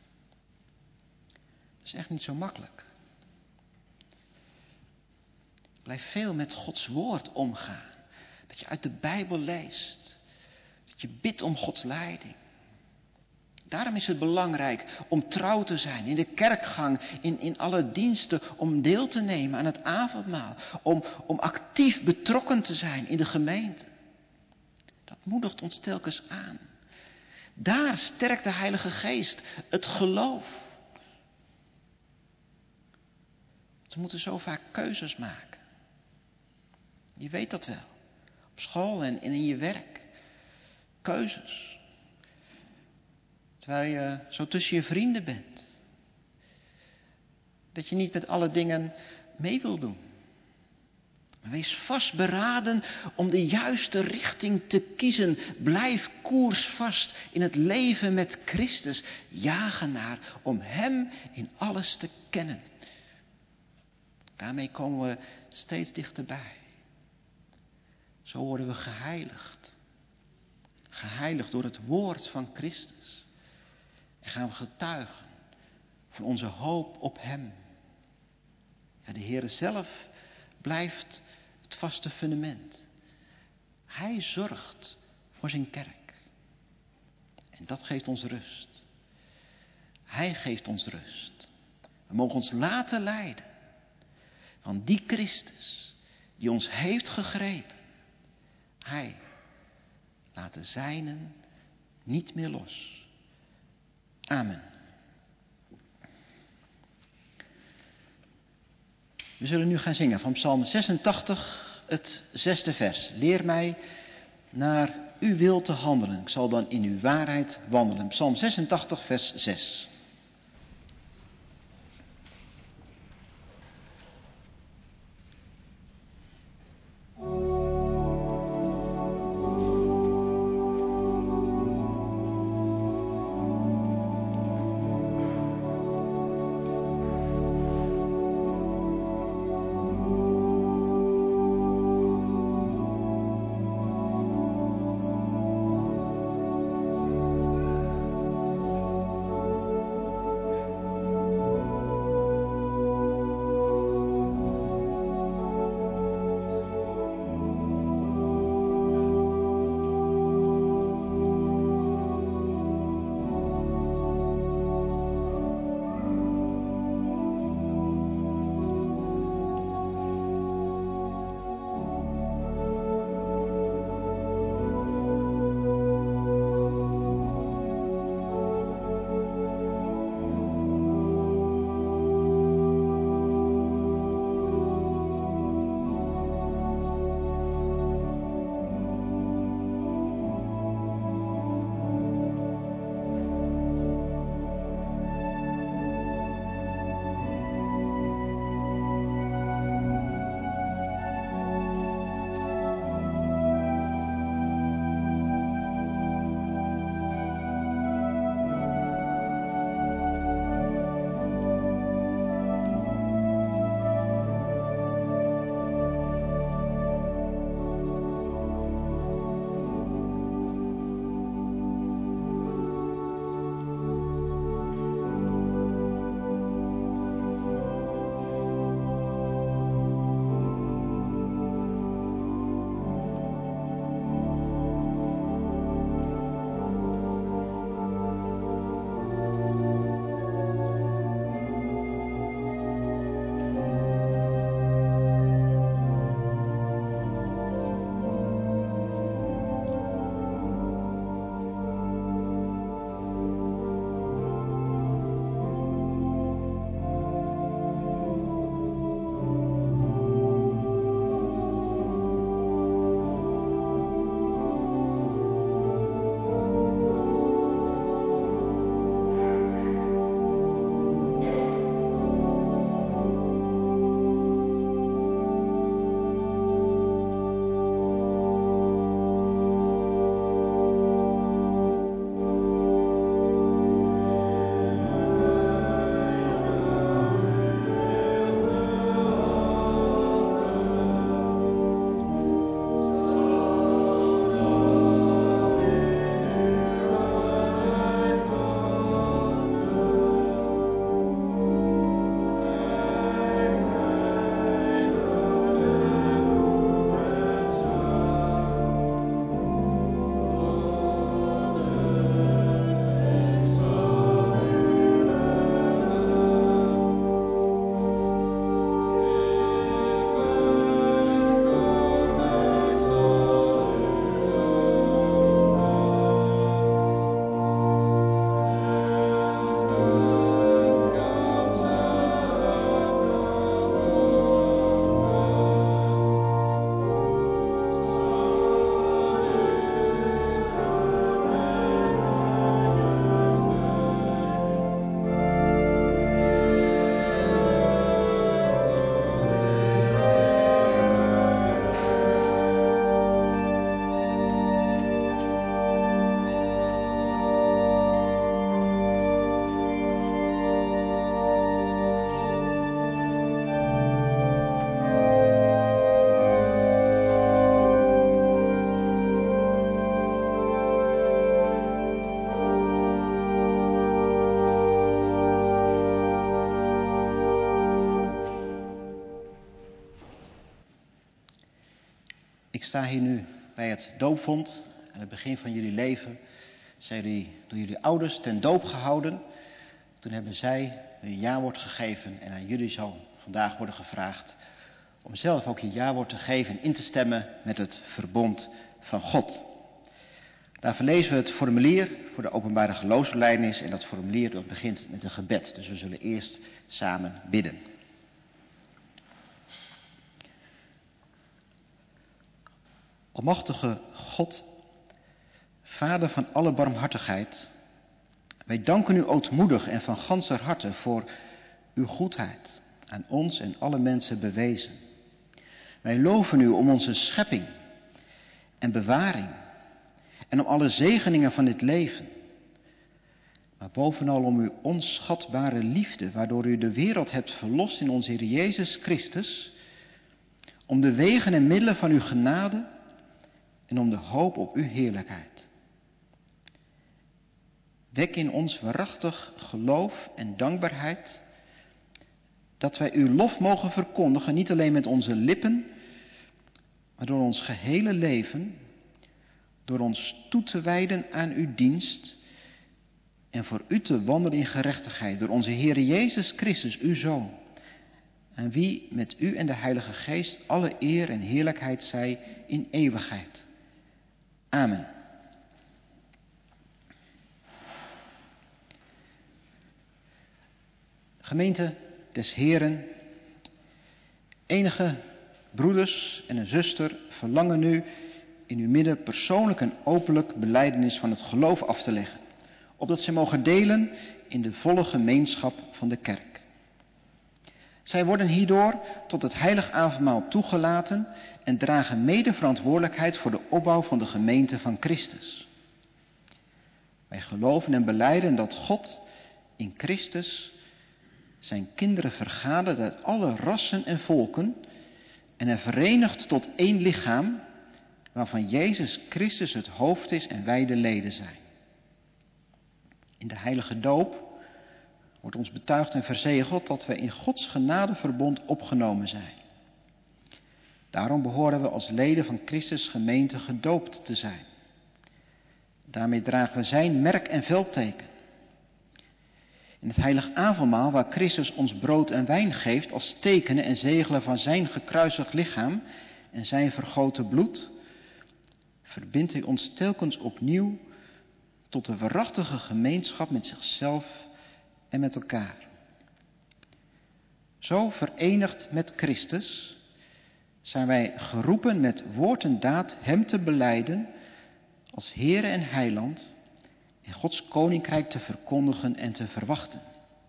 Dat is echt niet zo makkelijk. Blijf veel met Gods woord omgaan. Dat je uit de Bijbel leest. Dat je bidt om Gods leiding. Daarom is het belangrijk om trouw te zijn in de kerkgang, in, in alle diensten, om deel te nemen aan het avondmaal. Om, om actief betrokken te zijn in de gemeente. Dat moedigt ons telkens aan. Daar sterkt de Heilige Geest het geloof. We moeten zo vaak keuzes maken. Je weet dat wel. Op school en in je werk. Keuzes. Terwijl je zo tussen je vrienden bent. Dat je niet met alle dingen mee wil doen. Maar wees vastberaden om de juiste richting te kiezen. Blijf koersvast in het leven met Christus. Jaag ernaar om Hem in alles te kennen. Daarmee komen we steeds dichterbij. Zo worden we geheiligd. Geheiligd door het woord van Christus. En gaan we getuigen van onze hoop op Hem. Ja, de Heer zelf blijft het vaste fundament. Hij zorgt voor zijn kerk. En dat geeft ons rust. Hij geeft ons rust. We mogen ons laten leiden van die Christus die ons heeft gegrepen. Hij laat de zijnen niet meer los. Amen. We zullen nu gaan zingen van Psalm zesentachtig, het zesde vers. Leer mij naar uw wil te handelen. Ik zal dan in uw waarheid wandelen. Psalm zesentachtig, vers zes. Ik sta hier nu bij het doopvont. Aan het begin van jullie leven zijn jullie door jullie ouders ten doop gehouden. Toen hebben zij hun jawoord gegeven en aan jullie zal vandaag worden gevraagd om zelf ook je jawoord te geven en in te stemmen met het verbond van God. Daarvoor lezen we het formulier voor de openbare geloofsbelijdenis en dat formulier dat begint met een gebed. Dus we zullen eerst samen bidden. Almachtige God, Vader van alle barmhartigheid, wij danken u ootmoedig en van ganser harte voor uw goedheid aan ons en alle mensen bewezen. Wij loven u om onze schepping en bewaring en om alle zegeningen van dit leven. Maar bovenal om uw onschatbare liefde, waardoor u de wereld hebt verlost in onze Heer Jezus Christus, om de wegen en middelen van uw genade en om de hoop op uw heerlijkheid. Wek in ons waarachtig geloof en dankbaarheid, dat wij uw lof mogen verkondigen, niet alleen met onze lippen, maar door ons gehele leven, door ons toe te wijden aan uw dienst en voor u te wandelen in gerechtigheid, door onze Heer Jezus Christus, uw Zoon, aan wie met u en de Heilige Geest alle eer en heerlijkheid zij in eeuwigheid. Amen. Gemeente des Heren, enige broeders en een zuster verlangen nu in uw midden persoonlijk en openlijk belijdenis van het geloof af te leggen, opdat zij mogen delen in de volle gemeenschap van de kerk. Zij worden hierdoor tot het heilig avondmaal toegelaten en dragen mede verantwoordelijkheid voor de opbouw van de gemeente van Christus. Wij geloven en belijden dat God in Christus zijn kinderen vergadert uit alle rassen en volken en hen verenigt tot één lichaam, waarvan Jezus Christus het hoofd is en wij de leden zijn. In de heilige doop wordt ons betuigd en verzegeld dat wij in Gods genadeverbond opgenomen zijn. Daarom behoren we als leden van Christus gemeente gedoopt te zijn. Daarmee dragen we zijn merk en veldteken. In het heilig avondmaal, waar Christus ons brood en wijn geeft als tekenen en zegelen van zijn gekruisigd lichaam en zijn vergoten bloed, verbindt hij ons telkens opnieuw tot een waarachtige gemeenschap met zichzelf en met elkaar. Zo verenigd met Christus zijn wij geroepen met woord en daad hem te belijden als Heere en Heiland en Gods koninkrijk te verkondigen en te verwachten.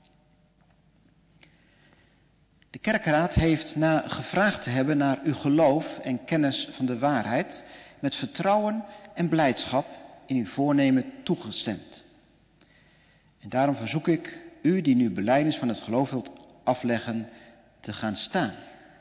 De kerkraad heeft na gevraagd te hebben naar uw geloof en kennis van de waarheid met vertrouwen en blijdschap in uw voornemen toegestemd. En daarom verzoek ik u die nu belijdenis van het geloof wilt afleggen te gaan staan.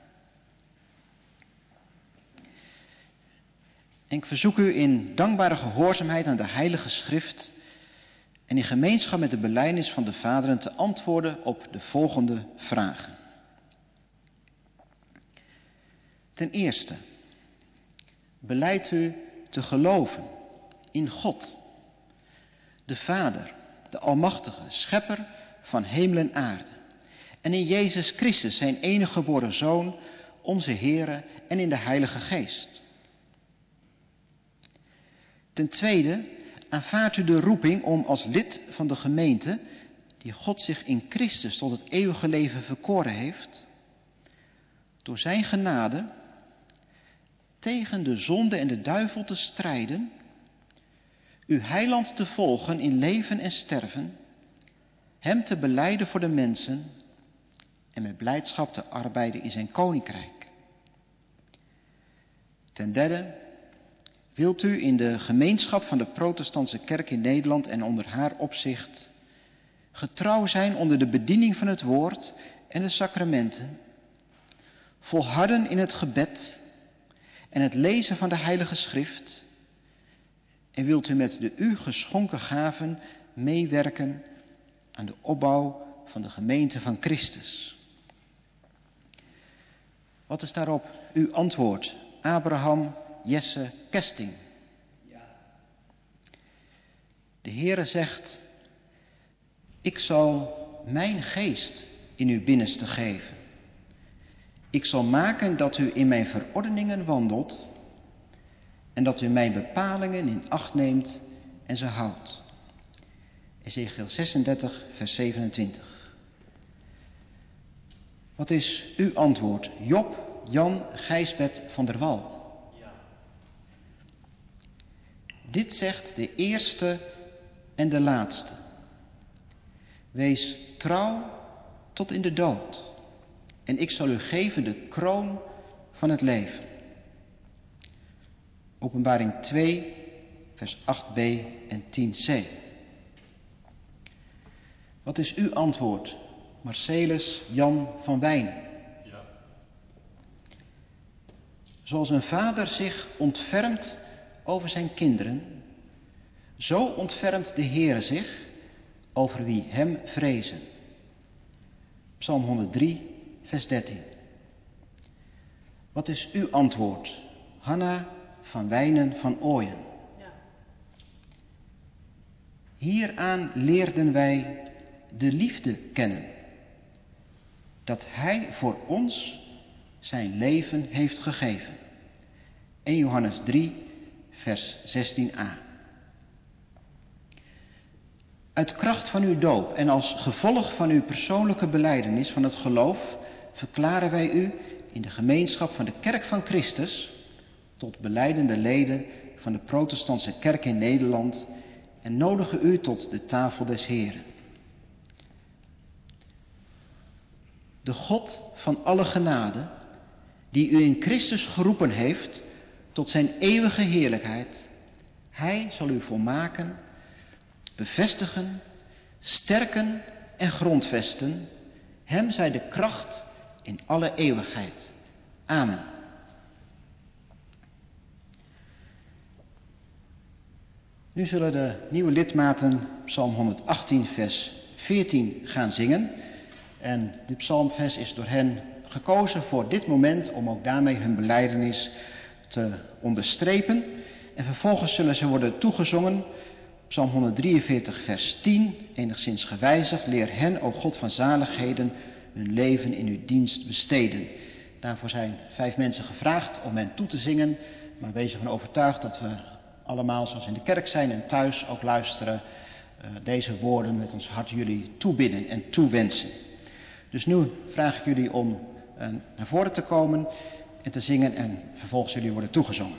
En ik verzoek u in dankbare gehoorzaamheid aan de Heilige Schrift en in gemeenschap met de belijdenis van de vaderen te antwoorden op de volgende vragen. Ten eerste, belijdt u te geloven in God, de Vader, de Almachtige, Schepper van hemel en aarde, en in Jezus Christus, zijn enige geboren Zoon, onze Heere, en in de Heilige Geest. Ten tweede, aanvaardt u de roeping om als lid van de gemeente, die God zich in Christus tot het eeuwige leven verkoren heeft, door zijn genade tegen de zonde en de duivel te strijden, uw heiland te volgen in leven en sterven, hem te belijden voor de mensen en met blijdschap te arbeiden in zijn koninkrijk. Ten derde, wilt u in de gemeenschap van de protestantse kerk in Nederland en onder haar opzicht getrouw zijn onder de bediening van het woord en de sacramenten, volharden in het gebed en het lezen van de Heilige Schrift, en wilt u met de u geschonken gaven meewerken aan de opbouw van de gemeente van Christus? Wat is daarop uw antwoord, Abraham Jesse Kesting. De Heere zegt, ik zal mijn geest in uw binnenste geven. Ik zal maken dat u in mijn verordeningen wandelt en dat u mijn bepalingen in acht neemt en ze houdt. Ezechiel zesendertig, vers zevenentwintig. Wat is uw antwoord, Job Jan Gijsbert van der Wal? Ja. Dit zegt de eerste en de laatste. Wees trouw tot in de dood en ik zal u geven de kroon van het leven. Openbaring twee, vers acht b en tien c. Wat is uw antwoord, Marcelus Jan van Wijnen? Ja. Zoals een vader zich ontfermt over zijn kinderen, zo ontfermt de Heere zich over wie hem vrezen. Psalm honderddrie, vers dertien. Wat is uw antwoord, Hanna van Wijnen van Ooyen? Ja. Hieraan leerden wij de liefde kennen, dat hij voor ons zijn leven heeft gegeven. eerste Johannes drie, vers zestien a. Uit kracht van uw doop en als gevolg van uw persoonlijke belijdenis van het geloof verklaren wij u in de gemeenschap van de Kerk van Christus tot belijdende leden van de protestantse kerk in Nederland en nodigen u tot de tafel des Heren. De God van alle genade, die u in Christus geroepen heeft tot zijn eeuwige heerlijkheid, hij zal u volmaken, bevestigen, sterken en grondvesten. Hem zij de kracht in alle eeuwigheid. Amen. Nu zullen de nieuwe lidmaten Psalm honderdachttien, vers veertien gaan zingen. En dit psalmvers is door hen gekozen voor dit moment om ook daarmee hun belijdenis te onderstrepen. En vervolgens zullen ze worden toegezongen. Psalm honderddrieënveertig, vers tien, enigszins gewijzigd. Leer hen, o God van zaligheden, hun leven in uw dienst besteden. Daarvoor zijn vijf mensen gevraagd om hen toe te zingen. Maar wees ervan overtuigd dat we allemaal, zoals in de kerk zijn en thuis ook luisteren, uh, deze woorden met ons hart jullie toebidden en toewensen. Dus nu vraag ik jullie om uh, naar voren te komen en te zingen en vervolgens jullie worden toegezongen.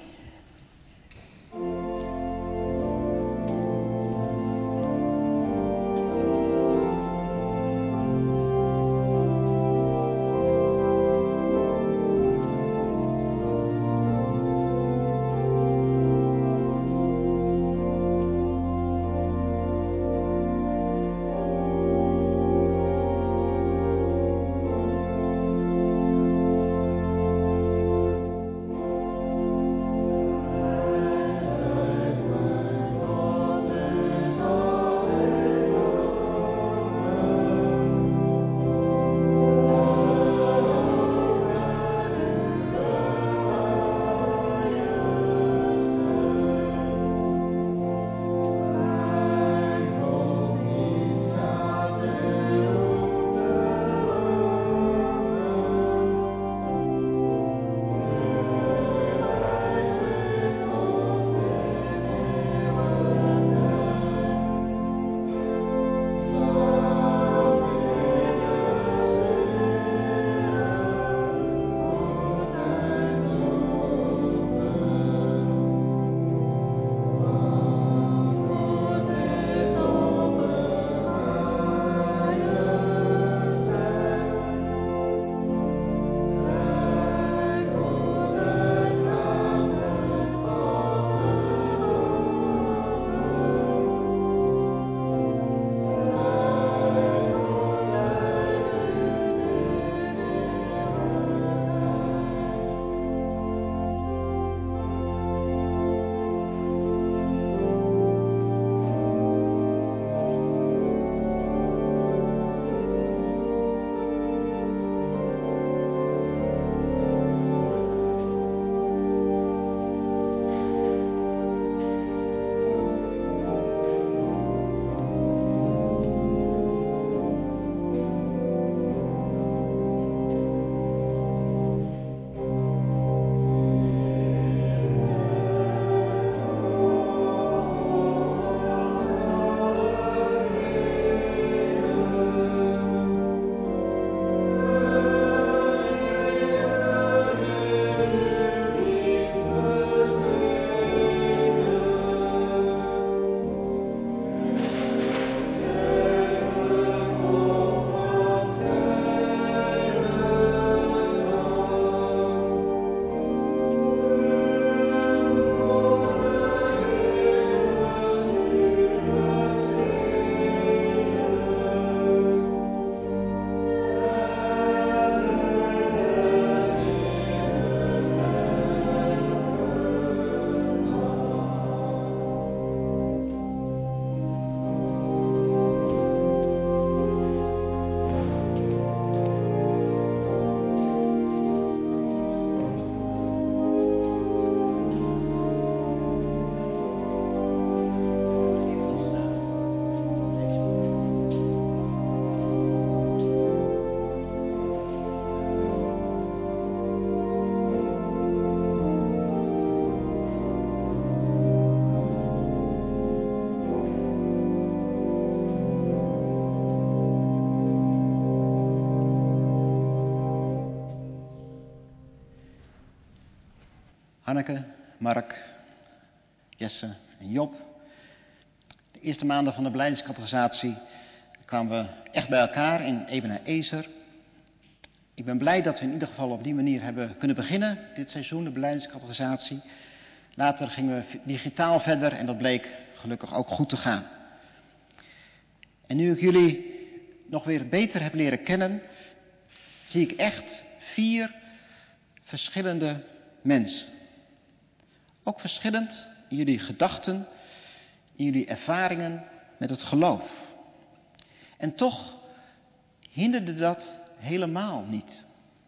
Hanneke, Mark, Jesse en Job. De eerste maanden van de belijdeniscatechisatie kwamen we echt bij elkaar in Ebenezer. Ik ben blij dat we in ieder geval op die manier hebben kunnen beginnen, dit seizoen, de belijdeniscatechisatie. Later gingen we digitaal verder en dat bleek gelukkig ook goed te gaan. En nu ik jullie nog weer beter heb leren kennen, zie ik echt vier verschillende mensen. Ook verschillend in jullie gedachten, in jullie ervaringen met het geloof. En toch hinderde dat helemaal niet.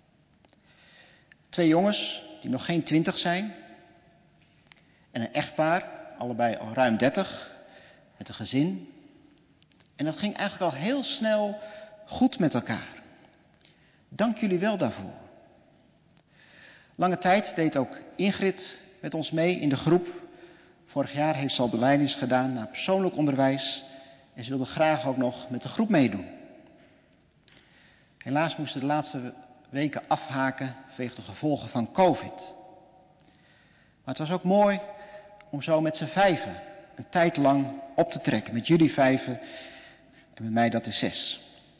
Twee jongens die nog geen twintig zijn en een echtpaar, allebei al ruim dertig, met een gezin. En dat ging eigenlijk al heel snel goed met elkaar. Dank jullie wel daarvoor. Lange tijd deed ook Ingrid met ons mee in de groep. Vorig jaar heeft ze al belijdenis gedaan naar persoonlijk onderwijs. En ze wilde graag ook nog met de groep meedoen. Helaas moesten de laatste weken afhaken vanwege de gevolgen van COVID. Maar het was ook mooi om zo met z'n vijven een tijd lang op te trekken. Met jullie vijven en met mij dat is zes.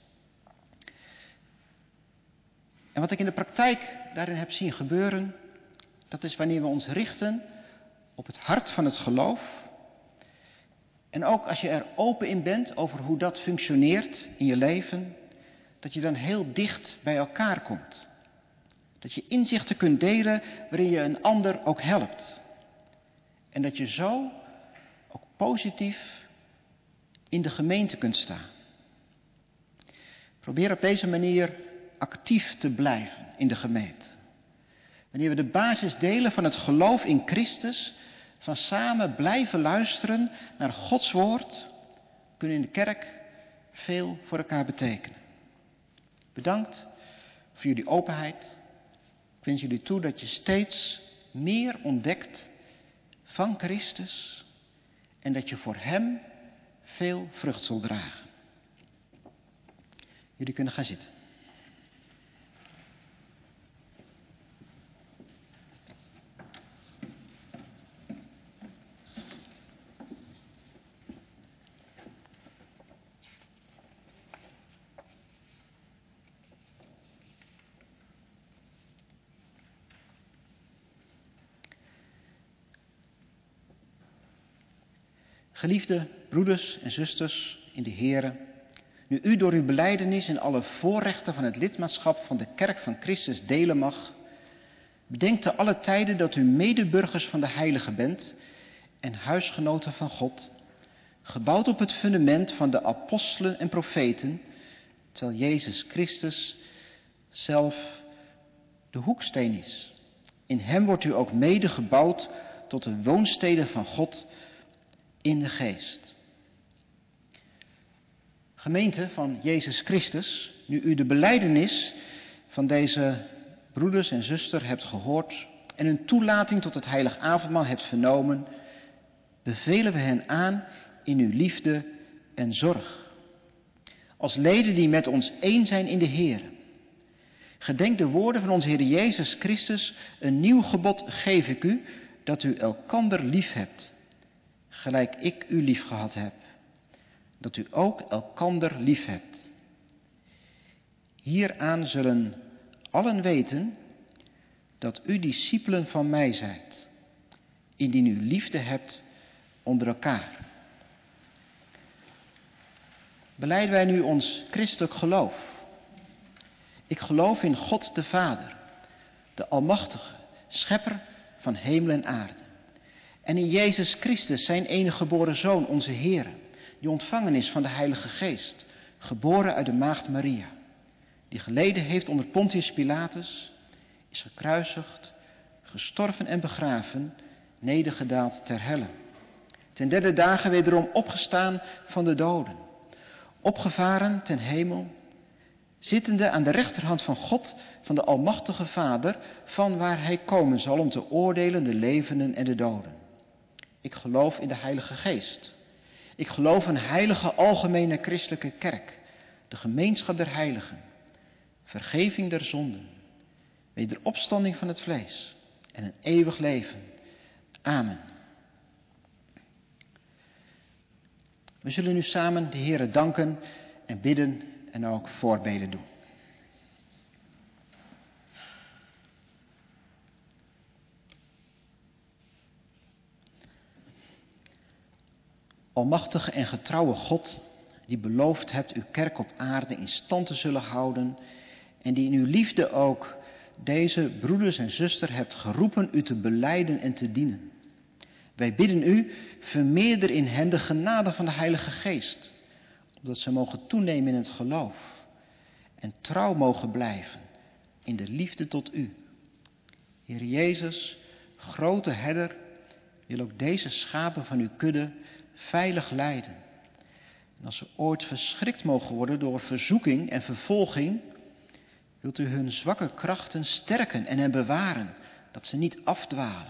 En wat ik in de praktijk daarin heb zien gebeuren, dat is wanneer we ons richten op het hart van het geloof. En ook als je er open in bent over hoe dat functioneert in je leven, dat je dan heel dicht bij elkaar komt. Dat je inzichten kunt delen waarin je een ander ook helpt. En dat je zo ook positief in de gemeente kunt staan. Probeer op deze manier actief te blijven in de gemeente. Wanneer we de basis delen van het geloof in Christus, van samen blijven luisteren naar Gods woord, kunnen in de kerk veel voor elkaar betekenen. Bedankt voor jullie openheid. Ik wens jullie toe dat je steeds meer ontdekt van Christus en dat je voor Hem veel vrucht zult dragen. Jullie kunnen gaan zitten. Geliefde broeders en zusters in de Here, nu u door uw belijdenis en alle voorrechten van het lidmaatschap van de kerk van Christus delen mag, bedenk te alle tijden dat u medeburgers van de heiligen bent en huisgenoten van God, gebouwd op het fundament van de apostelen en profeten, terwijl Jezus Christus zelf de hoeksteen is. In hem wordt u ook mede gebouwd tot de woonstede van God in de geest. Gemeente van Jezus Christus, nu u de belijdenis van deze broeders en zusters hebt gehoord en hun toelating tot het heilig avondmaal hebt vernomen, bevelen we hen aan in uw liefde en zorg. Als leden die met ons één zijn in de Heer. Gedenk de woorden van onze Heer Jezus Christus, een nieuw gebod geef ik u, dat u elkander lief hebt, gelijk ik u lief gehad heb, dat u ook elkander lief hebt. Hieraan zullen allen weten dat u discipelen van mij zijt, indien u liefde hebt onder elkaar. Belijden wij nu ons christelijk geloof. Ik geloof in God de Vader, de Almachtige, Schepper van hemel en aarde. En in Jezus Christus, zijn enige geboren Zoon, onze Heer, die ontvangen is van de Heilige Geest, geboren uit de maagd Maria, die geleden heeft onder Pontius Pilatus, is gekruisigd, gestorven en begraven, nedergedaald ter helle. Ten derde dagen wederom opgestaan van de doden, opgevaren ten hemel, zittende aan de rechterhand van God, van de Almachtige Vader, van waar hij komen zal om te oordelen de levenden en de doden. Ik geloof in de Heilige Geest. Ik geloof een heilige algemene christelijke kerk, de gemeenschap der heiligen, vergeving der zonden, wederopstanding van het vlees en een eeuwig leven. Amen. We zullen nu samen de Heere danken en bidden en ook voorbeden doen. Almachtige en getrouwe God, die beloofd hebt uw kerk op aarde in stand te zullen houden en die in uw liefde ook deze broeders en zusters hebt geroepen u te belijden en te dienen. Wij bidden u, vermeerder in hen de genade van de Heilige Geest, opdat ze mogen toenemen in het geloof en trouw mogen blijven in de liefde tot u. Heer Jezus, grote herder, wil ook deze schapen van uw kudde veilig leiden. En als ze ooit verschrikt mogen worden door verzoeking en vervolging, wilt u hun zwakke krachten sterken en hen bewaren, dat ze niet afdwalen.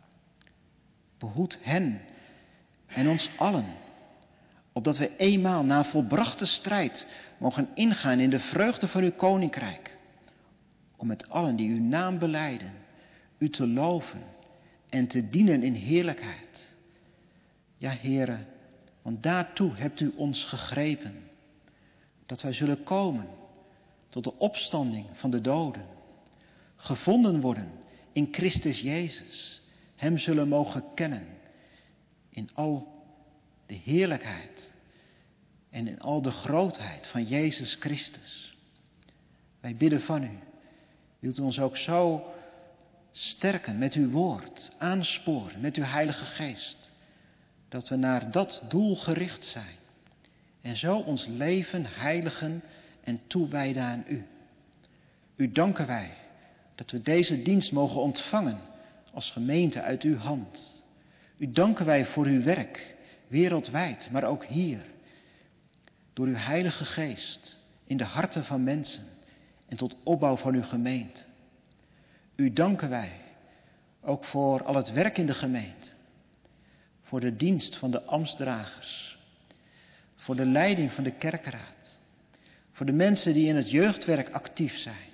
Behoed hen en ons allen, opdat we eenmaal na volbrachte strijd mogen ingaan in de vreugde van uw koninkrijk, om met allen die uw naam belijden, u te loven en te dienen in heerlijkheid. Ja, Heere, want daartoe hebt u ons gegrepen, dat wij zullen komen tot de opstanding van de doden, gevonden worden in Christus Jezus, hem zullen mogen kennen in al de heerlijkheid en in al de grootheid van Jezus Christus. Wij bidden van u, wilt u ons ook zo sterken met uw woord, aansporen met uw Heilige Geest, dat we naar dat doel gericht zijn en zo ons leven heiligen en toewijden aan u. U danken wij dat we deze dienst mogen ontvangen als gemeente uit uw hand. U danken wij voor uw werk, wereldwijd, maar ook hier, door uw Heilige Geest in de harten van mensen en tot opbouw van uw gemeente. U danken wij ook voor al het werk in de gemeente, voor de dienst van de ambtsdragers, voor de leiding van de kerkraad, voor de mensen die in het jeugdwerk actief zijn,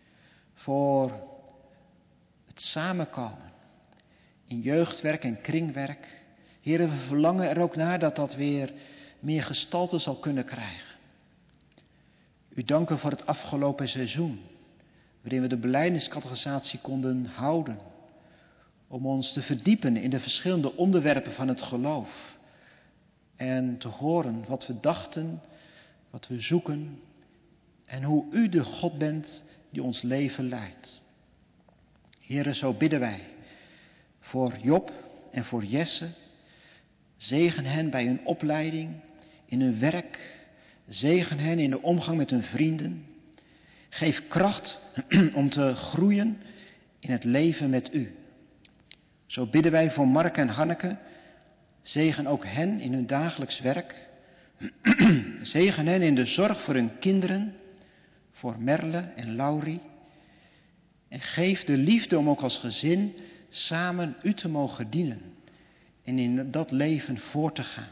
voor het samenkomen in jeugdwerk en kringwerk. Heren, we verlangen er ook naar dat dat weer meer gestalte zal kunnen krijgen. U danken voor het afgelopen seizoen, waarin we de belijdeniscatechisatie konden houden, om ons te verdiepen in de verschillende onderwerpen van het geloof en te horen wat we dachten, wat we zoeken en hoe u de God bent die ons leven leidt. Heren, zo bidden wij voor Job en voor Jesse. Zegen hen bij hun opleiding, in hun werk. Zegen hen in de omgang met hun vrienden. Geef kracht om te groeien in het leven met u. Zo bidden wij voor Mark en Hanneke. Zegen ook hen in hun dagelijks werk. Zegen hen in de zorg voor hun kinderen, voor Merle en Laurie. En geef de liefde om ook als gezin samen u te mogen dienen en in dat leven voor te gaan.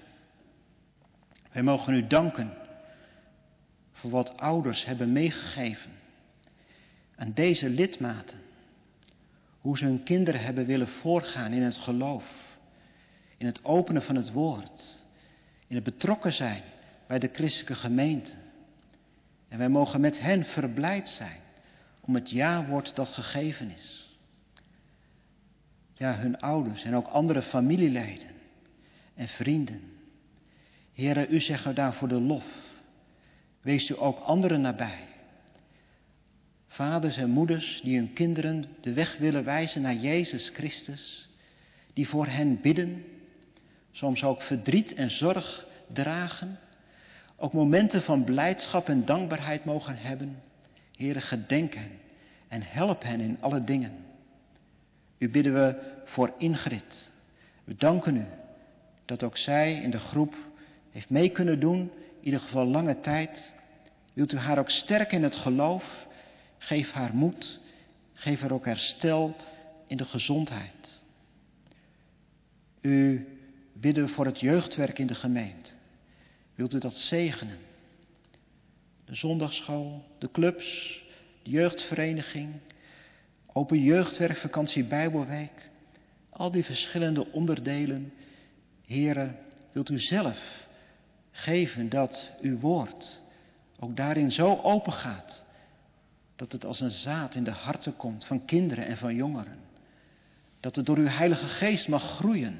Wij mogen u danken voor wat ouders hebben meegegeven aan deze lidmaten. Hoe ze hun kinderen hebben willen voorgaan in het geloof, in het openen van het woord, in het betrokken zijn bij de christelijke gemeente. En wij mogen met hen verblijd zijn om het ja-woord dat gegeven is. Ja, hun ouders en ook andere familieleden en vrienden. Heere, u zegt daarvoor de lof. Wees u ook anderen nabij. Vaders en moeders die hun kinderen de weg willen wijzen naar Jezus Christus, die voor hen bidden, soms ook verdriet en zorg dragen, ook momenten van blijdschap en dankbaarheid mogen hebben. Heere, gedenk hen en help hen in alle dingen. U bidden we voor Ingrid. We danken u dat ook zij in de groep heeft mee kunnen doen, in ieder geval lange tijd. Wilt u haar ook sterken in het geloof? Geef haar moed. Geef haar ook herstel in de gezondheid. U bidden we voor het jeugdwerk in de gemeente. Wilt u dat zegenen? De zondagsschool, de clubs, de jeugdvereniging, Open jeugdwerk, vakantie, Bijbelweek. Al die verschillende onderdelen. Here, wilt u zelf geven dat uw woord ook daarin zo open gaat, dat het als een zaad in de harten komt van kinderen en van jongeren. Dat het door uw Heilige Geest mag groeien,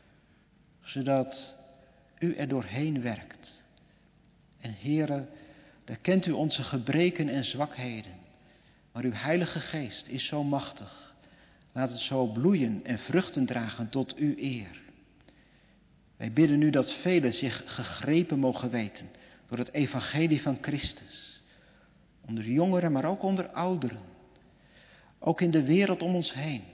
zodat u er doorheen werkt. En Heere, daar kent u onze gebreken en zwakheden. Maar uw Heilige Geest is zo machtig. Laat het zo bloeien en vruchten dragen tot uw eer. Wij bidden nu dat velen zich gegrepen mogen weten door het evangelie van Christus. Onder jongeren, maar ook onder ouderen. Ook in de wereld om ons heen.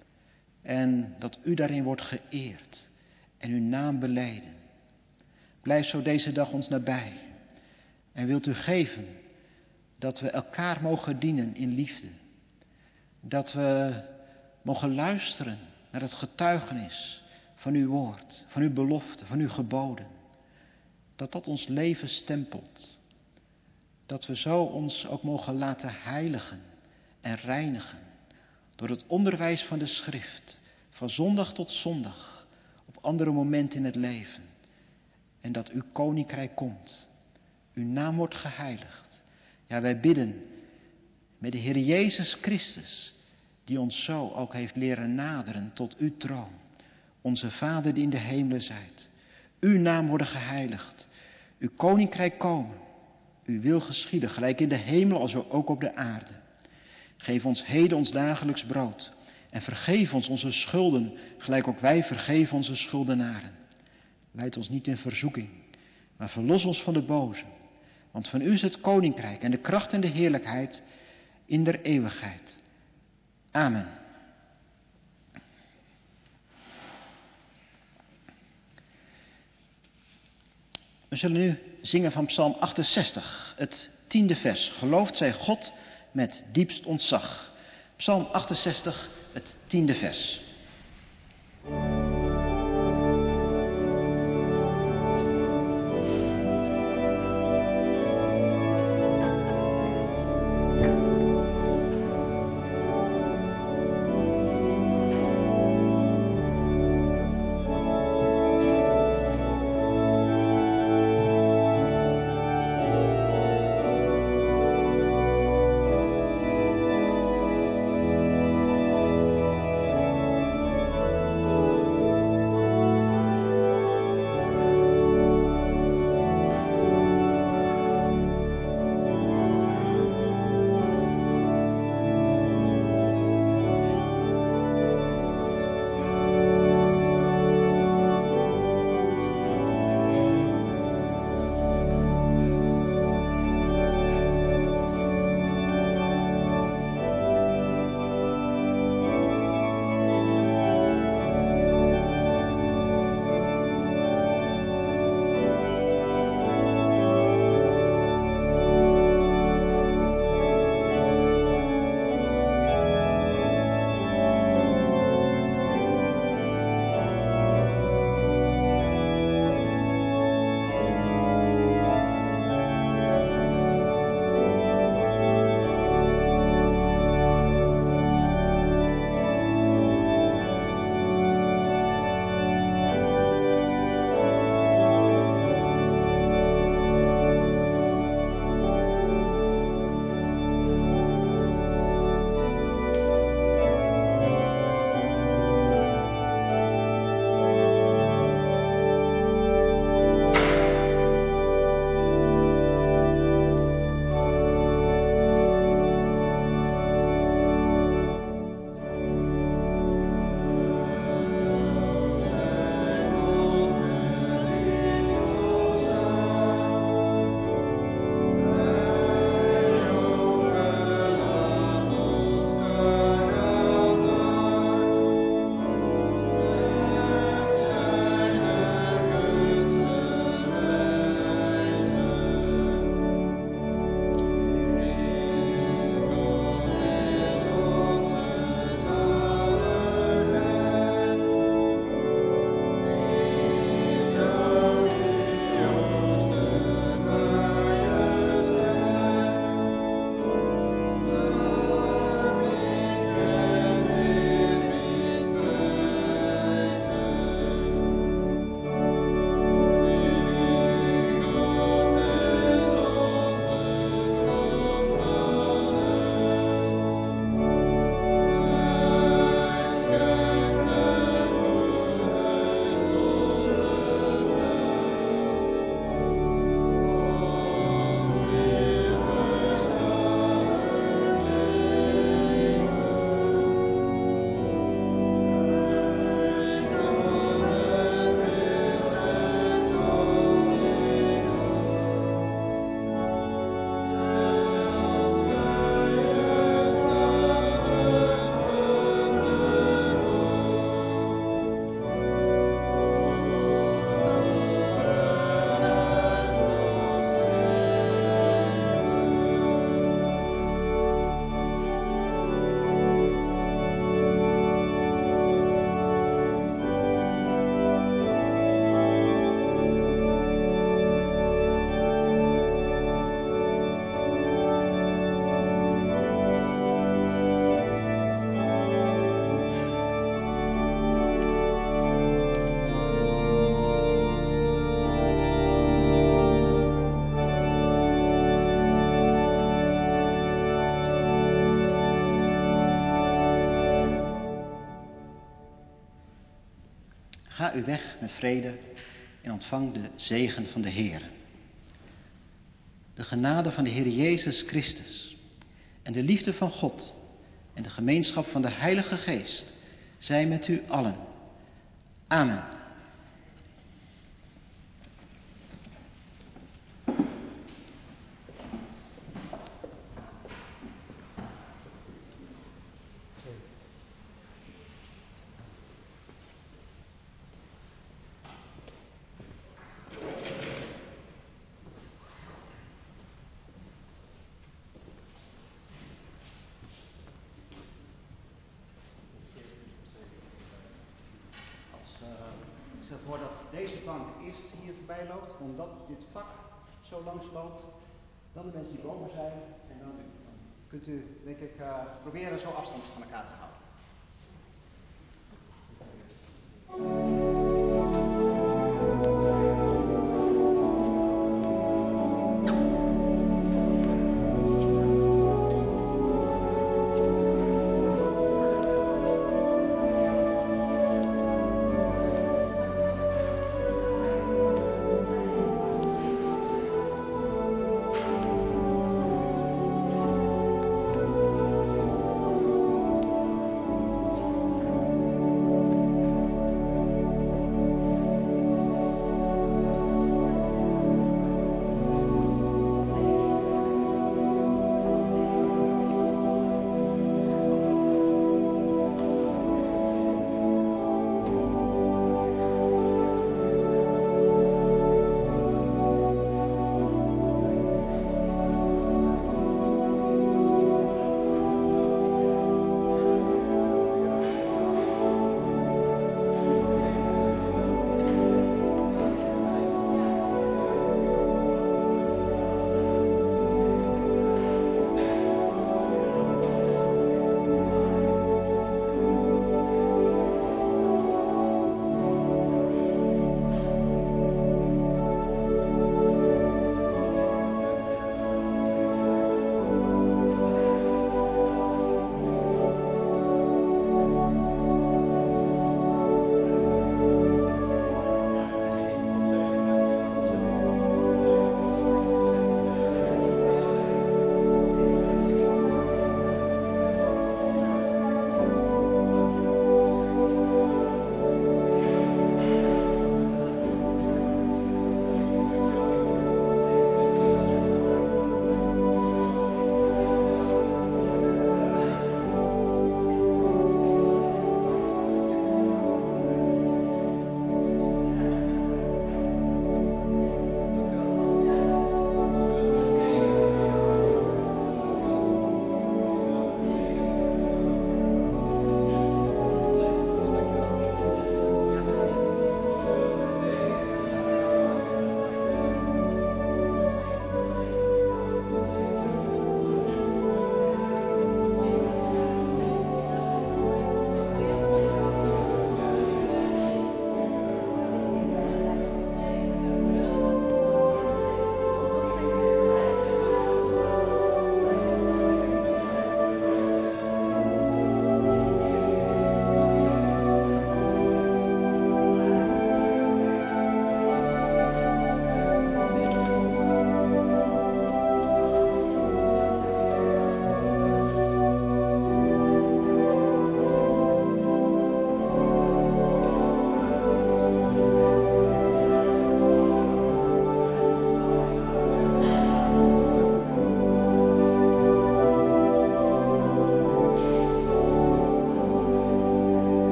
En dat u daarin wordt geëerd en uw naam belijden. Blijf zo deze dag ons nabij. En wilt u geven dat we elkaar mogen dienen in liefde. Dat we mogen luisteren naar het getuigenis van uw woord, van uw belofte, van uw geboden. Dat dat ons leven stempelt. Dat we zo ons ook mogen laten heiligen en reinigen. Door het onderwijs van de schrift, van zondag tot zondag, op andere momenten in het leven. En dat uw koninkrijk komt. Uw naam wordt geheiligd. Ja, wij bidden met de Heer Jezus Christus, die ons zo ook heeft leren naderen tot uw troon. Onze Vader die in de hemelen zijt. Uw naam worden geheiligd. Uw koninkrijk komen. Uw wil geschieden, gelijk in de hemel als ook op de aarde. Geef ons heden ons dagelijks brood. En vergeef ons onze schulden, gelijk ook wij vergeven onze schuldenaren. Leid ons niet in verzoeking, maar verlos ons van de boze. Want van u is het koninkrijk en de kracht en de heerlijkheid in der eeuwigheid. Amen. We zullen nu zingen van Psalm achtenzestig, het tiende vers. Geloofd zij God met diepst ontzag. Psalm achtenzestig, het tiende vers. ga uw weg met vrede en ontvang de zegen van de Heer. De genade van de Heer Jezus Christus en de liefde van God en de gemeenschap van de Heilige Geest zij met u allen. Amen. Ik stel voor dat deze bank eerst hier voorbij loopt, omdat dit vak zo langs loopt, dan de mensen die boven zijn en dan u. Dan kunt u, denk ik, uh, proberen zo afstand van elkaar te houden.